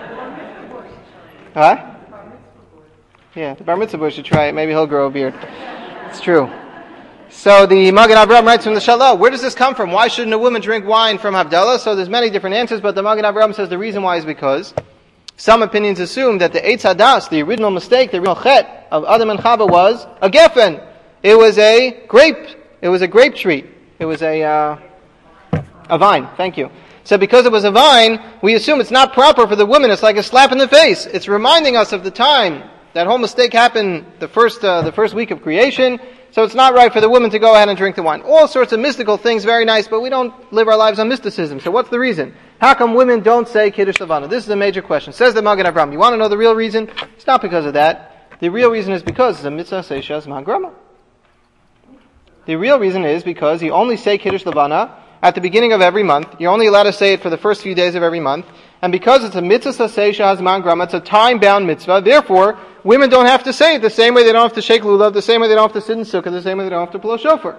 Huh? Yeah, the Bar Mitzvah boy should try it. Maybe he'll grow a beard. It's true. So the Magen Avraham writes from the Shalah, where does this come from? Why shouldn't a woman drink wine from Havdalah? So there's many different answers, but the Magen Avraham says the reason why is because some opinions assume that the Eitz Hadas, the original mistake, the original chet of Adam and Chava was a geffen. It was a grape tree. It was a vine. Thank you. So because it was a vine, we assume it's not proper for the woman. It's like a slap in the face. It's reminding us of the time that whole mistake happened the first week of creation. So it's not right for the woman to go ahead and drink the wine. All sorts of mystical things, very nice, but we don't live our lives on mysticism. So what's the reason? How come women don't say Kiddush Levana? This is a major question. Says the Magen Avraham. You want to know the real reason? It's not because of that. The real reason is because it's a mitzvah seisha zman grama. The real reason is because you only say Kiddush Levana at the beginning of every month. You're only allowed to say it for the first few days of every month. And because it's a mitzvah seisha zman grama, it's a time-bound mitzvah, therefore, women don't have to say it the same way they don't have to shake lulav, the same way they don't have to sit in sukkah, the same way they don't have to blow shofar.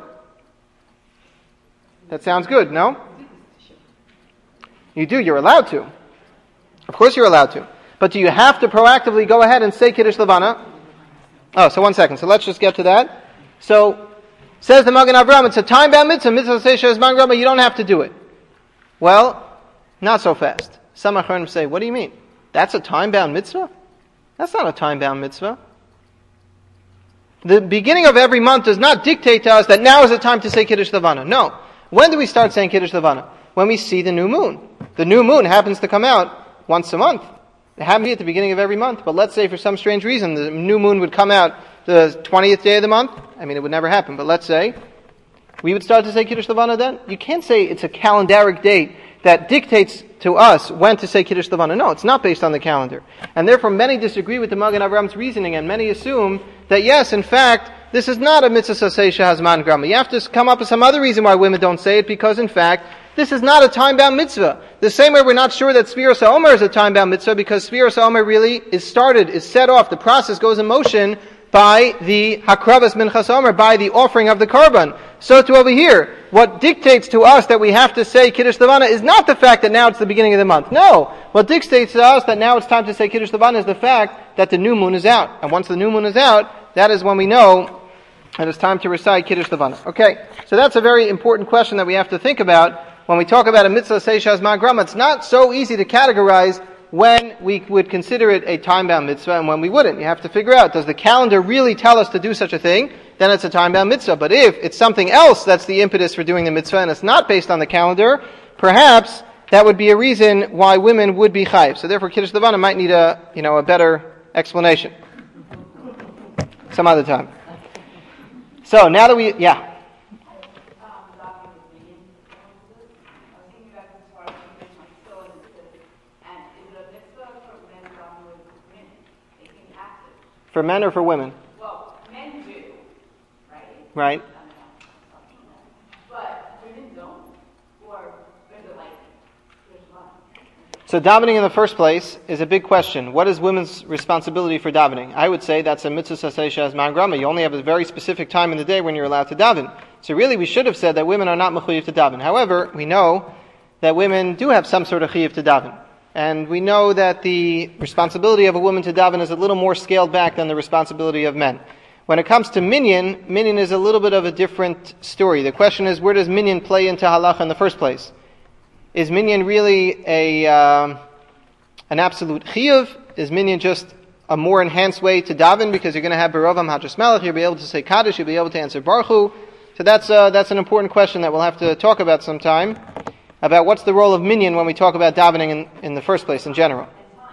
That sounds good, no? You do, you're allowed to. Of course you're allowed to. But do you have to proactively go ahead and say Kiddush Levana? Oh, so 1 second. So let's just get to that. So, says the Magen Avraham, it's a time-bound mitzvah seisha zman grama, you don't have to do it. Well, not so fast. Some Achronim say, what do you mean? That's a time-bound mitzvah? That's not a time-bound mitzvah. The beginning of every month does not dictate to us that now is the time to say Kiddush Levana. No. When do we start saying Kiddush Levana? When we see the new moon. The new moon happens to come out once a month. It happens to be at the beginning of every month. But let's say for some strange reason the new moon would come out the 20th day of the month. I mean, it would never happen. But let's say we would start to say Kiddush Levana then. You can't say it's a calendaric date that dictates to us when to say Kiddush Levana. No, it's not based on the calendar. And therefore many disagree with the Magen Avraham reasoning, and many assume that yes, in fact, this is not a mitzvah saseh shehazman grama. You have to come up with some other reason why women don't say it, because in fact, this is not a time-bound mitzvah. The same way we're not sure that Sfiras HaOmer is a time-bound mitzvah, because Sfiras HaOmer really is set off, the process goes in motion by the Hakravas Minchas Omer, by the offering of the Karban. So to over here, what dictates to us that we have to say Kiddush Levana is not the fact that now it's the beginning of the month. No! What dictates to us that now it's time to say Kiddush Levana is the fact that the new moon is out. And once the new moon is out, that is when we know that it's time to recite Kiddush Levana. Okay, so that's a very important question that we have to think about when we talk about a mitzvah seishas ma'grama. It's not so easy to categorize when we would consider it a time-bound mitzvah and when we wouldn't. You have to figure out, does the calendar really tell us to do such a thing? Then it's a time-bound mitzvah. But if it's something else that's the impetus for doing the mitzvah and it's not based on the calendar, perhaps that would be a reason why women would be chayiv. So therefore Kiddush Levana might need a better explanation some other time. So now that for men or for women? Well, men do, right? Right. But women don't? Or is it like, there's one? So davening in the first place is a big question. What is women's responsibility for davening? I would say that's a mitzvah saseh shehazman grama. You only have a very specific time in the day when you're allowed to daven. So really we should have said that women are not mechuyev to daven. However, we know that women do have some sort of chiyuv to daven. And we know that the responsibility of a woman to daven is a little more scaled back than the responsibility of men. When it comes to minyan is a little bit of a different story. The question is, where does minyan play into halacha in the first place? Is minyan really an absolute chiyuv? Is minyan just a more enhanced way to daven because you're going to have beravam hadras melech, you'll be able to say kaddish, you'll be able to answer baruch hu? So that's an important question that we'll have to talk about sometime, about what's the role of minyan when we talk about davening in the first place in general.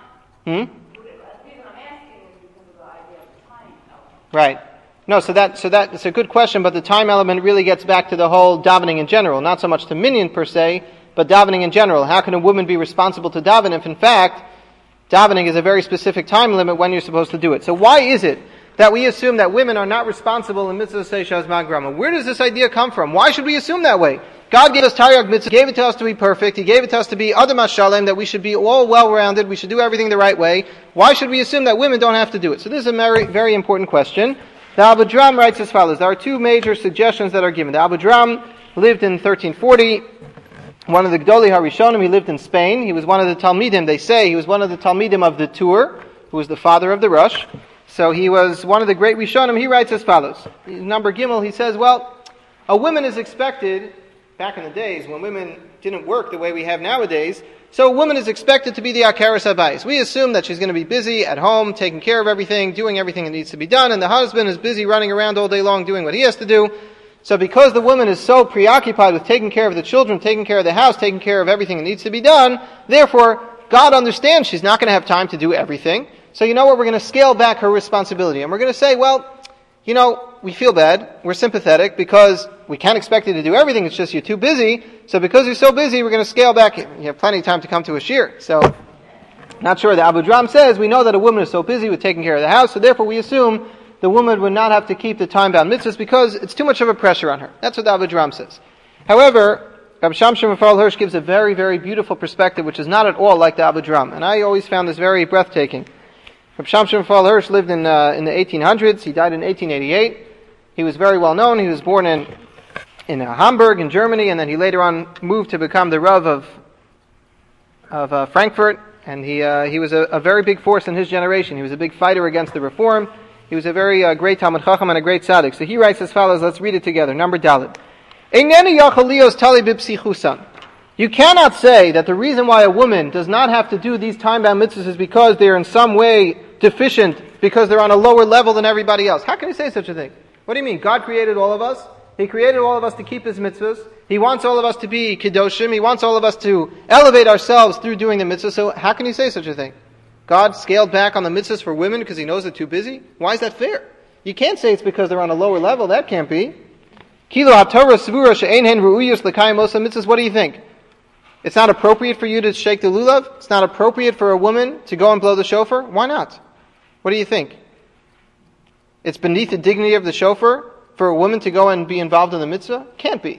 Right. No, so that's a good question, but the time element really gets back to the whole davening in general, not so much to minyan per se, but davening in general. How can a woman be responsible to daven if in fact davening is a very specific time limit when you're supposed to do it? So why is it that we assume that women are not responsible in mitzvah seishas ma'grama? Where does this idea come from? Why should we assume that way? God gave us Taryag mitzvah, He gave it to us to be perfect, He gave it to us to be Adam HaShalem, that we should be all well-rounded, we should do everything the right way. Why should we assume that women don't have to do it? So this is a very, very important question. The Abudraham writes as follows. There are two major suggestions that are given. The Abudraham lived in 1340, one of the Gdolei HaRishonim. He lived in Spain. He was one of the Talmidim, they say, he was one of the Talmidim of the Tur, who was the father of the Rosh. So he was one of the great Rishonim. He writes as follows. Number Gimel, he says, well, a woman is expected, back in the days when women didn't work the way we have nowadays, so a woman is expected to be the Akaras Habayis. We assume that she's going to be busy at home, taking care of everything, doing everything that needs to be done, and the husband is busy running around all day long doing what he has to do. So because the woman is so preoccupied with taking care of the children, taking care of the house, taking care of everything that needs to be done, therefore, God understands she's not going to have time to do everything. So you know what, we're going to scale back her responsibility. And we're going to say, well, we feel bad, we're sympathetic, because we can't expect you to do everything, it's just you're too busy. So because you're so busy, we're going to scale back. You have plenty of time to come to a shir. So, not sure. The Abudraham says, we know that a woman is so busy with taking care of the house, so therefore we assume the woman would not have to keep the time-bound mitzvahs because it's too much of a pressure on her. That's what the Abudraham says. However, Rabbi Shamshon Raphael Hirsch gives a very, very beautiful perspective, which is not at all like the Abudraham. And I always found this very breathtaking. Rabbi Shamshon Raphael Hirsch lived in the 1800s. He died in 1888. He was very well known. He was born in Hamburg in Germany, and then he later on moved to become the Rav of Frankfurt. And he was a very big force in his generation. He was a big fighter against the Reform. He was a very great Talmud Chacham and a great tzaddik. So he writes as follows. Let's read it together. Number Dalet. You cannot say that the reason why a woman does not have to do these time-bound mitzvahs is because they're in some way deficient, because they're on a lower level than everybody else. How can you say such a thing? What do you mean? God created all of us. He created all of us to keep His mitzvahs. He wants all of us to be kiddoshim. He wants all of us to elevate ourselves through doing the mitzvahs. So how can you say such a thing? God scaled back on the mitzvahs for women because He knows they're too busy? Why is that fair? You can't say it's because they're on a lower level. That can't be. Kilo haTorah svura she'ein hen ru'uyos l'kayim osa mitzvahs. What do you think? It's not appropriate for you to shake the lulav. It's not appropriate for a woman to go and blow the shofar. Why not? What do you think? It's beneath the dignity of the shofar for a woman to go and be involved in the mitzvah? Can't be.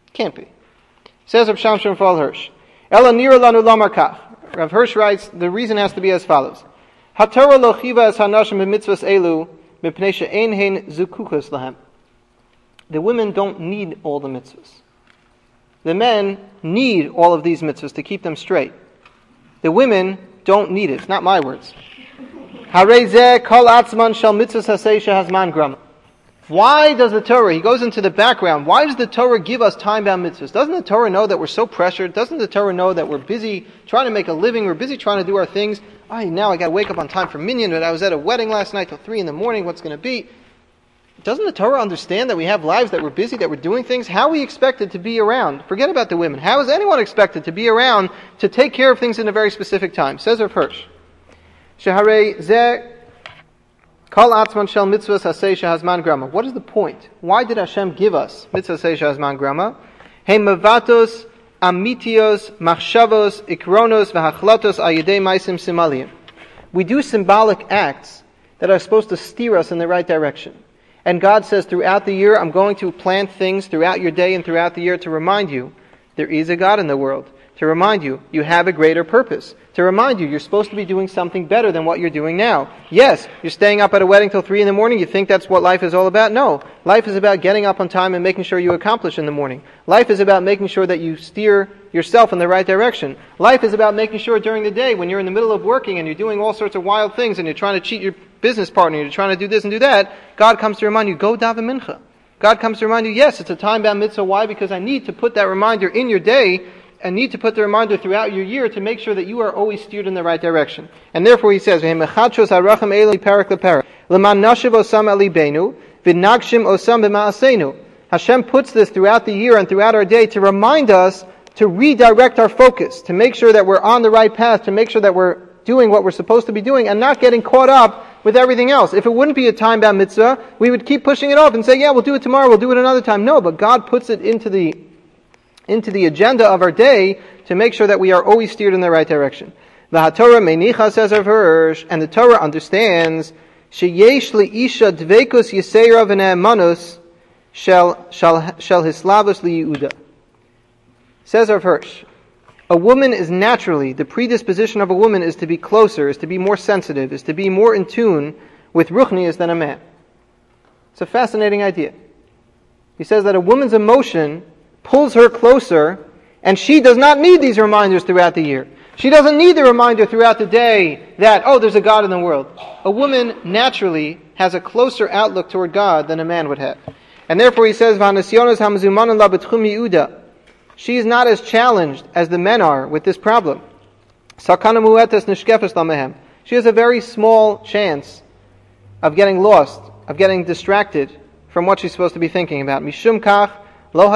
Says Rav Shamshon Raphael Hirsch. Ela nira lanu lamar kach. Rav Hirsch writes, the reason has to be as follows. HaTorah lo chiva es hanashim b'mitzvahs elu mipnei she'ein hein zukuchos lahem. The women don't need all the mitzvahs. The men need all of these mitzvahs to keep them straight. The women don't need it. It's not my words. Harei zeh kol atzman shel mitzvahs hasei shehazman grama. Why does the Torah, he goes into the background, why does the Torah give us time-bound mitzvahs? Doesn't the Torah know that we're so pressured? Doesn't the Torah know that we're busy trying to make a living, we're busy trying to do our things? Now I got to wake up on time for minyan, but I was at a wedding last night till 3 a.m, what's going to be? Doesn't the Torah understand that we have lives, that we're busy, that we're doing things? How are we expected to be around? Forget about the women. How is anyone expected to be around to take care of things in a very specific time? Says Rav Hirsch. Sheharei zeh kol atzman shel mitzvahs hasei shehazman grama. What is the point? Why did Hashem give us mitzvahs hasei shehazman grama? Hey mavatos amitios machshavos ikronos v'hachlatos ayidei maisim simaliyim. We do symbolic acts that are supposed to steer us in the right direction. And God says throughout the year, I'm going to plant things throughout your day and throughout the year to remind you there is a God in the world. To remind you, you have a greater purpose. To remind you, you're supposed to be doing something better than what you're doing now. Yes, you're staying up at a wedding till 3 a.m, you think that's what life is all about? No. Life is about getting up on time and making sure you accomplish in the morning. Life is about making sure that you steer yourself in the right direction. Life is about making sure during the day, when you're in the middle of working and you're doing all sorts of wild things and you're trying to cheat your business partner, you're trying to do this and do that, God comes to remind you, go daven mincha. God comes to remind you, yes, it's a time-bound mitzvah. Why? Because I need to put that reminder in your day, and need to put the reminder throughout your year to make sure that you are always steered in the right direction. And therefore he says, Hashem puts this throughout the year and throughout our day to remind us to redirect our focus, to make sure that we're on the right path, to make sure that we're doing what we're supposed to be doing and not getting caught up with everything else. If it wouldn't be a time-bound mitzvah, we would keep pushing it off and say, yeah, we'll do it tomorrow, we'll do it another time. No, but God puts it into the agenda of our day to make sure that we are always steered in the right direction. The HaTorah menicha, says Rav Hirsch, and the Torah understands, sheyesh li'isha dveikus yiseira v'ne'emanus shel hislavus li'yehuda. Says Rav Hirsch, a woman is naturally, the predisposition of a woman is to be closer, is to be more sensitive, is to be more in tune with ruchnius than a man. It's a fascinating idea. He says that a woman's emotion pulls her closer, and she does not need these reminders throughout the year. She doesn't need the reminder throughout the day that, there's a God in the world. A woman naturally has a closer outlook toward God than a man would have. And therefore he says, she is not as challenged as the men are with this problem. She has a very small chance of getting lost, of getting distracted from what she's supposed to be thinking about. Mishum kach therefore,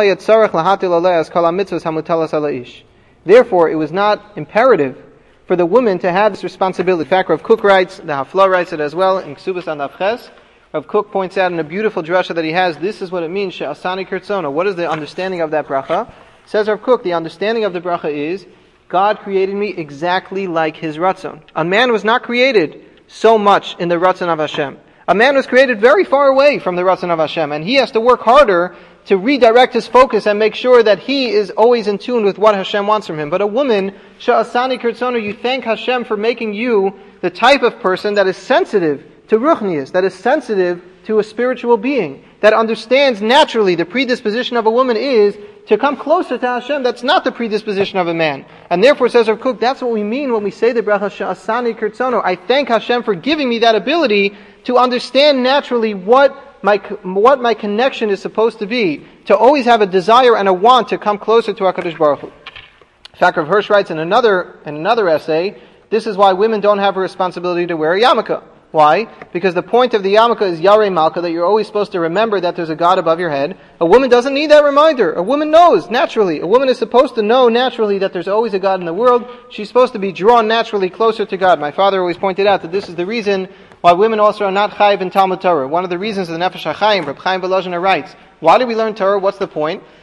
it was not imperative for the woman to have this responsibility. In fact, Rav Kook writes, the Hafla writes it as well, in Ksubas Anavches. Rav Kook points out in a beautiful drasha that he has, this is what it means, she'asani kirtzona. What is the understanding of that bracha? Says Rav Kook, the understanding of the bracha is, God created me exactly like His ratzon. A man was not created so much in the ratzon of Hashem. A man was created very far away from the ratzon of Hashem, and he has to work harder to redirect his focus and make sure that he is always in tune with what Hashem wants from him. But a woman, she'asani kirtzona, you thank Hashem for making you the type of person that is sensitive to ruchnius, that is sensitive to a spiritual being, that understands naturally the predisposition of a woman is to come closer to Hashem. That's not the predisposition of a man. And therefore, says Rav Kook, that's what we mean when we say the bracha she'asani kirtzono. I thank Hashem for giving me that ability to understand naturally what my connection is supposed to be, to always have a desire and a want to come closer to HaKadosh Baruch Hu. In fact, Rav Hirsch writes in another essay, this is why women don't have a responsibility to wear a yarmulke. Why? Because the point of the yarmulke is Yarei Malka, that you're always supposed to remember that there's a God above your head. A woman doesn't need that reminder. A woman knows, naturally. A woman is supposed to know naturally that there's always a God in the world. She's supposed to be drawn naturally closer to God. My father always pointed out that this is the reason why women also are not chayiv in Talmud Torah. One of the reasons the Nefesh HaChaim, Reb Chaim Volozhiner writes, why do we learn Torah? What's the point?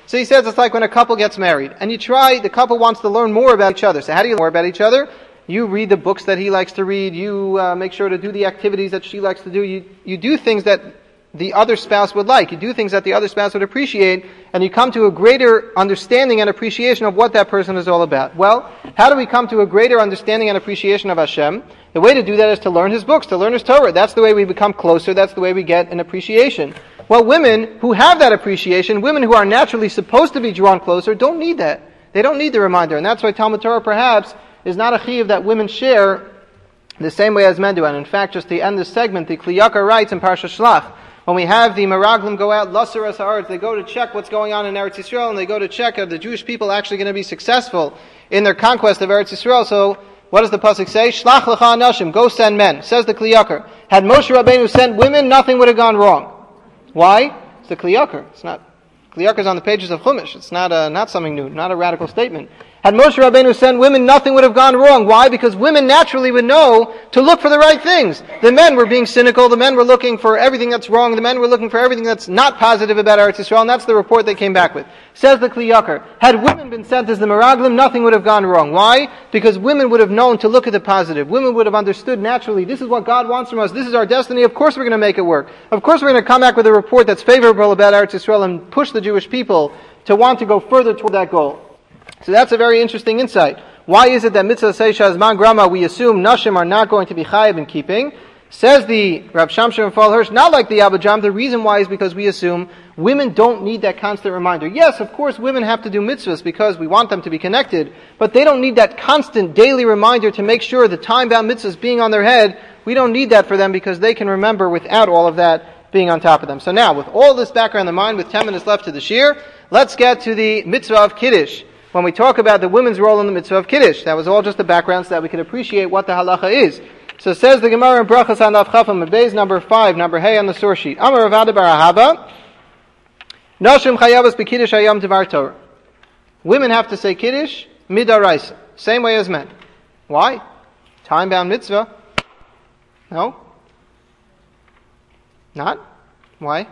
So he says it's like when a couple gets married, and the couple wants to learn more about each other. So how do you learn more about each other? You read the books that he likes to read, you make sure to do the activities that she likes to do, you do things that the other spouse would like, you do things that the other spouse would appreciate, and you come to a greater understanding and appreciation of what that person is all about. Well, how do we come to a greater understanding and appreciation of Hashem? The way to do that is to learn His books, to learn His Torah. That's the way we become closer, that's the way we get an appreciation. Well, women who have that appreciation, women who are naturally supposed to be drawn closer, don't need that. They don't need the reminder. And that's why Talmud Torah perhaps is not a chiyuv that women share the same way as men do. And in fact, just to end this segment, the Kli Yakar writes in Parsha Shlach, when we have the Meraglim go out, Lasar as Haaretz, they go to check what's going on in Eretz Yisrael, and they go to check are the Jewish people actually going to be successful in their conquest of Eretz Yisrael. So, what does the pasuk say? Shlach lecha anashim, go send men. Says the Kli Yakar. Had Moshe Rabbeinu sent women, nothing would have gone wrong. Why? It's the Kli Yakar. It's not. Kli Yakar is on the pages of Chumash. It's not something new, not a radical statement. Had Moshe Rabbeinu sent women, nothing would have gone wrong. Why? Because women naturally would know to look for the right things. The men were being cynical. The men were looking for everything that's wrong. The men were looking for everything that's not positive about Eretz Yisrael, and that's the report they came back with. Says the Kli Yakar, had women been sent as the Meraglim, nothing would have gone wrong. Why? Because women would have known to look at the positive. Women would have understood naturally, this is what God wants from us. This is our destiny. Of course we're going to make it work. Of course we're going to come back with a report that's favorable about Eretz Yisrael and push the Jewish people to want to go further toward that goal. So that's a very interesting insight. Why is it that mitzvah seisha zman grama we assume nashim are not going to be chayiv in keeping? Says the Rav Shamshon Fall Hirsch, not like the Abajam. The reason why is because we assume women don't need that constant reminder. Yes, of course, women have to do mitzvahs because we want them to be connected, but they don't need that constant daily reminder to make sure the time-bound mitzvahs being on their head. We don't need that for them because they can remember without all of that being on top of them. So now, with all this background in mind, with 10 minutes left to the shir, let's get to the mitzvah of Kiddush. When we talk about the women's role in the mitzvah of Kiddush, that was all just the background so that we could appreciate what the halacha is. So says the Gemara in Brachas on Daf Chafam Beis number 5, number Hey on the source sheet. Amar Rav Ada bar Ahava, Nashim chayavas b'Kiddush hayam devar Torah. Women have to say Kiddush midaraisa, same way as men. Why? Time-bound mitzvah. No? Not? Why?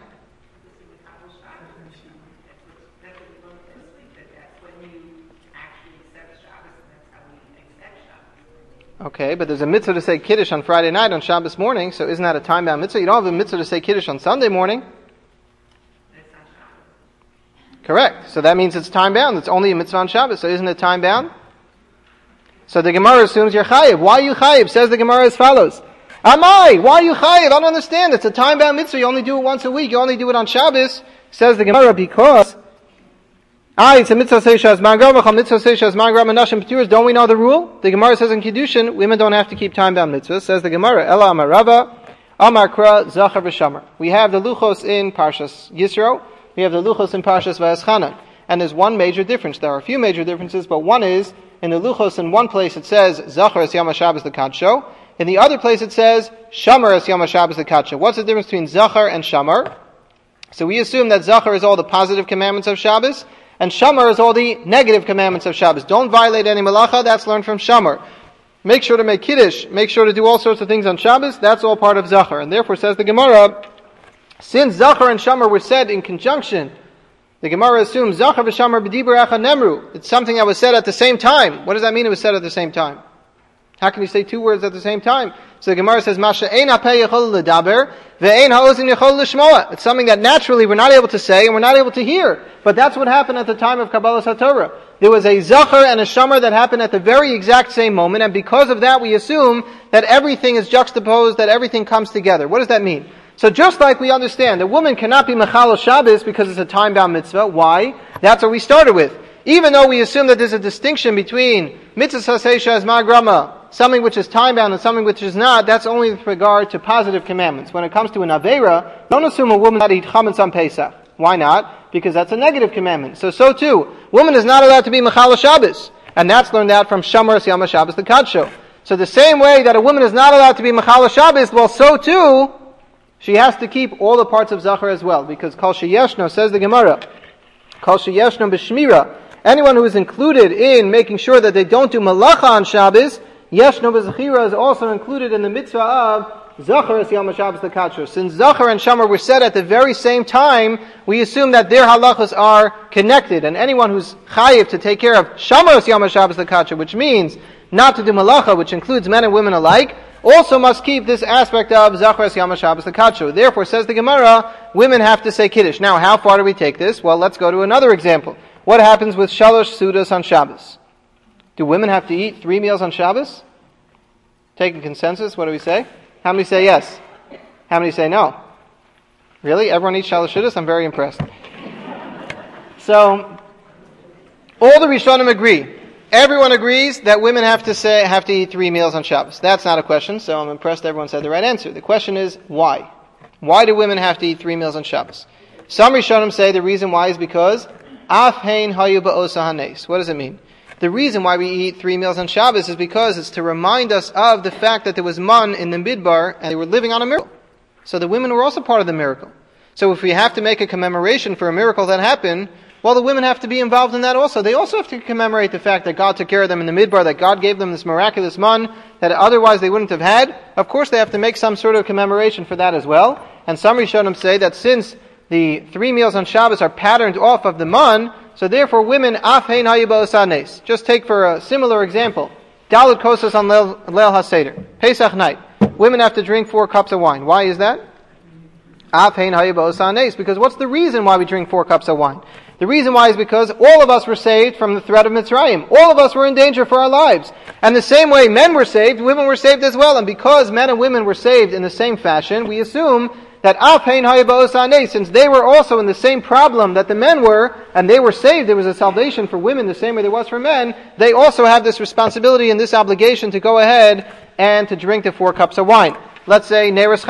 Okay, but there's a mitzvah to say Kiddush on Friday night, on Shabbos morning, so isn't that a time-bound mitzvah? You don't have a mitzvah to say Kiddush on Sunday morning. Correct. So that means it's time-bound. It's only a mitzvah on Shabbos, so isn't it time-bound? So the Gemara assumes you're chayiv. Why are you chayiv? Says the Gemara as follows. Amai, why are you chayiv? I don't understand. It's a time-bound mitzvah. You only do it once a week. You only do it on Shabbos. Says the Gemara because it's a mitzvah seisha zman grama, mitzvah seisha zman grama nashim p'turas. Don't we know the rule? The Gemara says in Kiddushin, women don't have to keep time-bound mitzvahs. Says the Gemara, Ela Amar Rava, Amar Kra Zachar v'Shamar. We have the luchos in Parshas Yisro. We have the luchos in Parshas Va'eschanan. And there's one major difference. There are a few major differences, but one is, in the luchos in one place it says, Zachar es Yom HaShabbos the Kadsho. In the other place it says, Shamar es Yom HaShabbos the Kadsho. What's the difference between Zachar and Shamar? So we assume that Zachar is all the positive commandments of Shabbos, and Shamar is all the negative commandments of Shabbos. Don't violate any malacha, that's learned from Shamar. Make sure to make Kiddush, make sure to do all sorts of things on Shabbos, that's all part of Zachar. And therefore, says the Gemara, since Zachar and Shamar were said in conjunction, the Gemara assumes Zachar v'Shamar b'dibur echad nemru. It's something that was said at the same time. What does that mean it was said at the same time? How can you say two words at the same time? So the Gemara says, Masha ein ha'peh yechol l'daber, ve'ein ha'ozin yechol l'shmoa. It's something that naturally we're not able to say and we're not able to hear. But that's what happened at the time of Kabbalas HaTorah. There was a Zachar and a Shamar that happened at the very exact same moment, and because of that we assume that everything is juxtaposed, that everything comes together. What does that mean? So just like we understand, a woman cannot be Mechal Shabbos because it's a time-bound mitzvah. Why? That's what we started with. Even though we assume that there's a distinction between mitzvah seisha zman grama, something which is time-bound and something which is not, that's only with regard to positive commandments. When it comes to an Aveira, don't assume a woman that eat chametz on Pesach. Why not? Because that's a negative commandment. So too, woman is not allowed to be Mechal Shabbos. And that's learned out from Shamar es Yom HaShabbos the Kadsho. So the same way that a woman is not allowed to be Mechal Shabbos, well, so too, she has to keep all the parts of Zachar as well. Because Kol Sheyeshno, says the Gemara, Kol Sheyeshno b'Shmira, anyone who is included in making sure that they don't do Malacha on Shabbos, Yeshno b'Zechira is also included in the mitzvah of Zachar es Yom HaShabbos l'kadsho. Since Zachar and Shamar were said at the very same time, we assume that their halachos are connected. And anyone who's chayiv to take care of Shamar es Yom HaShabbos l'kadsho, which means not to do malacha, which includes men and women alike, also must keep this aspect of Zachar es Yom HaShabbos l'kadsho. Therefore, says the Gemara, women have to say Kiddush. Now, how far do we take this? Well, let's go to another example. What happens with Shalosh Sudas on Shabbos? Do women have to eat 3 meals on Shabbos? Take a consensus, what do we say? How many say yes? How many say no? Really? Everyone eats Shalosh Sudas? I'm very impressed. So, all the Rishonim agree. Everyone agrees that women have to eat 3 meals on Shabbos. That's not a question, so I'm impressed everyone said the right answer. The question is, why? Why do women have to eat 3 meals on Shabbos? Some Rishonim say the reason why is because Af hein hayu ba'osa hanes. What does it mean? The reason why we eat 3 meals on Shabbos is because it's to remind us of the fact that there was man in the Midbar and they were living on a miracle. So the women were also part of the miracle. So if we have to make a commemoration for a miracle that happened, well, the women have to be involved in that also. They also have to commemorate the fact that God took care of them in the Midbar, that God gave them this miraculous man that otherwise they wouldn't have had. Of course, they have to make some sort of commemoration for that as well. And some Rishonim say that since the 3 meals on Shabbos are patterned off of the man, so therefore women, af hein hayu ba'osa hanes. Just take for a similar example, Dalet Kosas on Leil HaSeder, Pesach night. Women have to drink 4 cups of wine. Why is that? Af hein hayu ba'osa hanes. Because what's the reason why we drink 4 cups of wine? The reason why is because all of us were saved from the threat of Mitzrayim. All of us were in danger for our lives. And the same way men were saved, women were saved as well. And because men and women were saved in the same fashion, we assume that Af hein hayu ba'osa hanes, since they were also in the same problem that the men were, and they were saved, there was a salvation for women the same way there was for men, they also have this responsibility and this obligation to go ahead and to drink the 4 cups of wine. Let's say Neres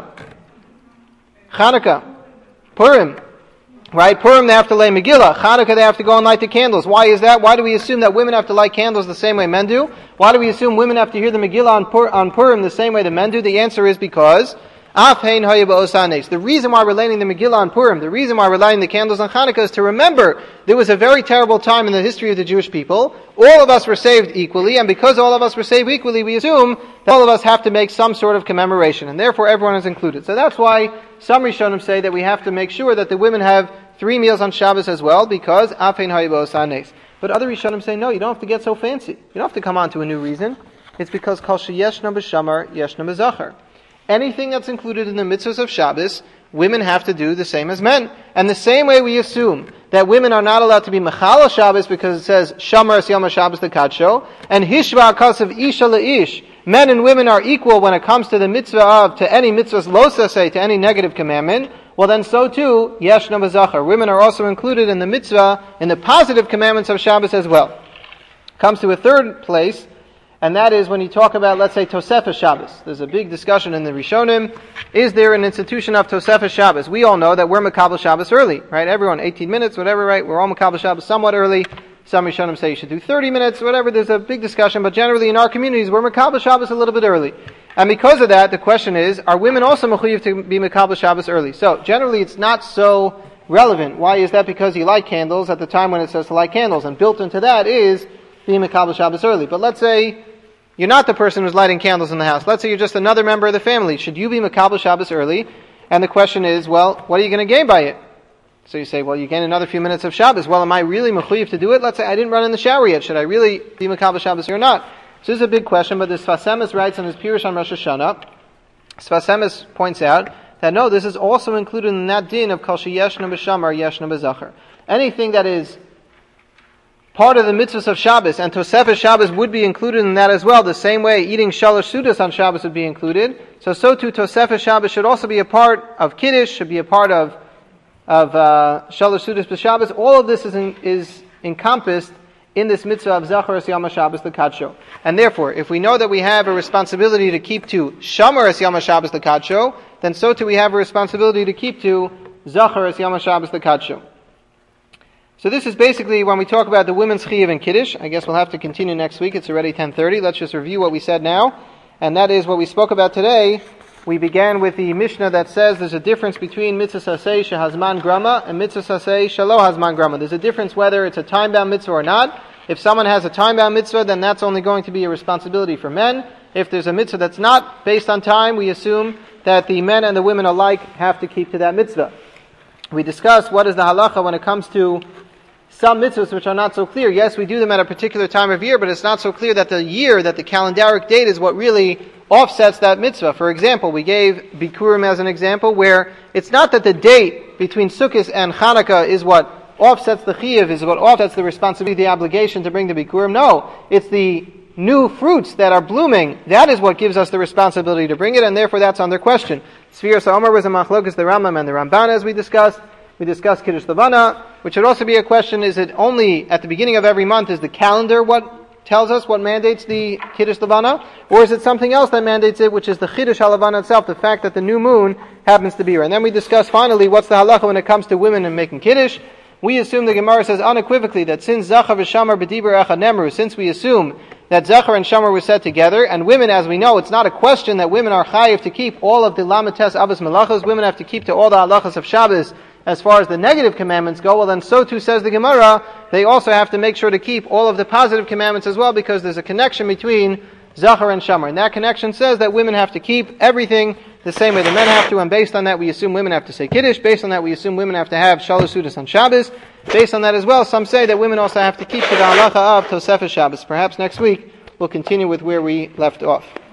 Chanukah, Purim. Right? Purim, they have to lay Megillah. Chanukah, they have to go and light the candles. Why is that? Why do we assume that women have to light candles the same way men do? Why do we assume women have to hear the Megillah on Purim the same way the men do? The answer is because Af hein hayu ba'osa hanes. The reason why we're lighting the Megillah on Purim, the reason why we're lighting the candles on Chanukah is to remember there was a very terrible time in the history of the Jewish people. All of us were saved equally, and because all of us were saved equally, we assume that all of us have to make some sort of commemoration, and therefore everyone is included. So that's why some Rishonim say that we have to make sure that the women have 3 meals on Shabbos as well, because Af hein hayu ba'osa hanes. But other Rishonim say, no, you don't have to get so fancy. You don't have to come on to a new reason. It's because Kol sheyeshna b'shamar, yeshna b'zachar. Anything that's included in the mitzvahs of Shabbos, women have to do the same as men. And the same way we assume that women are not allowed to be mechalel Shabbos because it says Shamar es Yom HaShabbos l'kadsho, and Hishva akasav isha le'ish. Men and women are equal when it comes to the mitzvah of, to any mitzvahs lo saseh, to any negative commandment. Well then so too, yeshna b'zachar. Women are also included in the mitzvah, in the positive commandments of Shabbos as well. Comes to a third place, and that is when you talk about, let's say, Tosefes Shabbos. There's a big discussion in the Rishonim. Is there an institution of Tosefes Shabbos? We all know that we're Makabel Shabbos early, right? Everyone, 18 minutes, whatever, right? We're all Makabel Shabbos somewhat early. Some Rishonim say you should do 30 minutes, whatever. There's a big discussion, but generally in our communities, we're Makabel Shabbos a little bit early. And because of that, the question is, are women also mechuyev to be Makabel Shabbos early? So, generally it's not so relevant. Why is that? Because you light candles at the time when it says to light candles, and built into that is being Makabel Shabbos early. But let's say you're not the person who's lighting candles in the house. Let's say you're just another member of the family. Should you be Makabel Shabbos early? And the question is, well, what are you going to gain by it? So you say, well, you gain another few minutes of Shabbos. Well, am I really mechuyev to do it? Let's say I didn't run in the shower yet. Should I really be Makabel Shabbos or not? So this is a big question, but the Sfas Emes writes on his Pirush on Rosh Hashanah. Sfas Emes points out that no, this is also included in that din of Kol sheyeshna b'shamar, yeshna b'zachar. Anything that is part of the mitzvahs of Shabbos, and Tosefes Shabbos would be included in that as well. The same way eating Shalosh Sudas on Shabbos would be included. So too Tosefes Shabbos should also be a part of Kiddush, should be a part of Shalosh Sudas b'Shabbos. All of this is encompassed in this mitzvah of Zachar es Yom HaShabbos l'kadsho. And therefore, if we know that we have a responsibility to keep to Shamar es Yom HaShabbos l'kadsho, then so too we have a responsibility to keep to Zachar es Yom HaShabbos l'kadsho. So this is basically when we talk about the women's chiyuv and kiddush. I guess we'll have to continue next week. It's already 10:30. Let's just review what we said now. And that is what we spoke about today. We began with the Mishnah that says there's a difference between mitzvah saseh shehazman grama and mitzvah saseh shelo hazman grama. There's a difference whether it's a time-bound mitzvah or not. If someone has a time-bound mitzvah, then that's only going to be a responsibility for men. if there's a mitzvah that's not based on time, we assume that the men and the women alike have to keep to that mitzvah. We discussed what is the halacha when it comes to some mitzvahs which are not so clear. Yes, we do them at a particular time of year, but it's not so clear that the year, that the calendaric date is what really offsets that mitzvah. For example, we gave Bikurim as an example where it's not that the date between Sukkot and Hanukkah is what offsets the chiyuv, is what offsets the responsibility, the obligation to bring the Bikurim. No, it's the new fruits that are blooming. That is what gives us the responsibility to bring it, and therefore that's under question. Sfira Sa'omar was a machlokas, the Rambam and the Ramban, as we discussed. We discussed Kiddush Levana, which should also be a question, is it only at the beginning of every month, is the calendar what tells us, what mandates the Kiddush Levana? Or is it something else that mandates it, which is the Kiddush HaLevana itself, the fact that the new moon happens to be here? And then we discussed finally what's the halacha when it comes to women and making Kiddush. We assume, the Gemara says unequivocally, that since Zachar v'Shamar b'Dibur Echad Nemru, since we assume that Zachar and Shamar were said together, and women, as we know, it's not a question that women are chayiv to keep all of the Lamates Abbas Malachas, women have to keep to all the halachas of Shabbos as far as the negative commandments go. Well then, so too says the Gemara, they also have to make sure to keep all of the positive commandments as well, because there's a connection between Zachar and Shamar. And that connection says that women have to keep everything the same way the men have to, and based on that we assume women have to say Kiddush. Based on that we assume women have to have Shalosh Sudas on Shabbos. Based on that as well, some say that women also have to keep to the halacha of Tosefes Shabbos. Perhaps next week we'll continue with where we left off.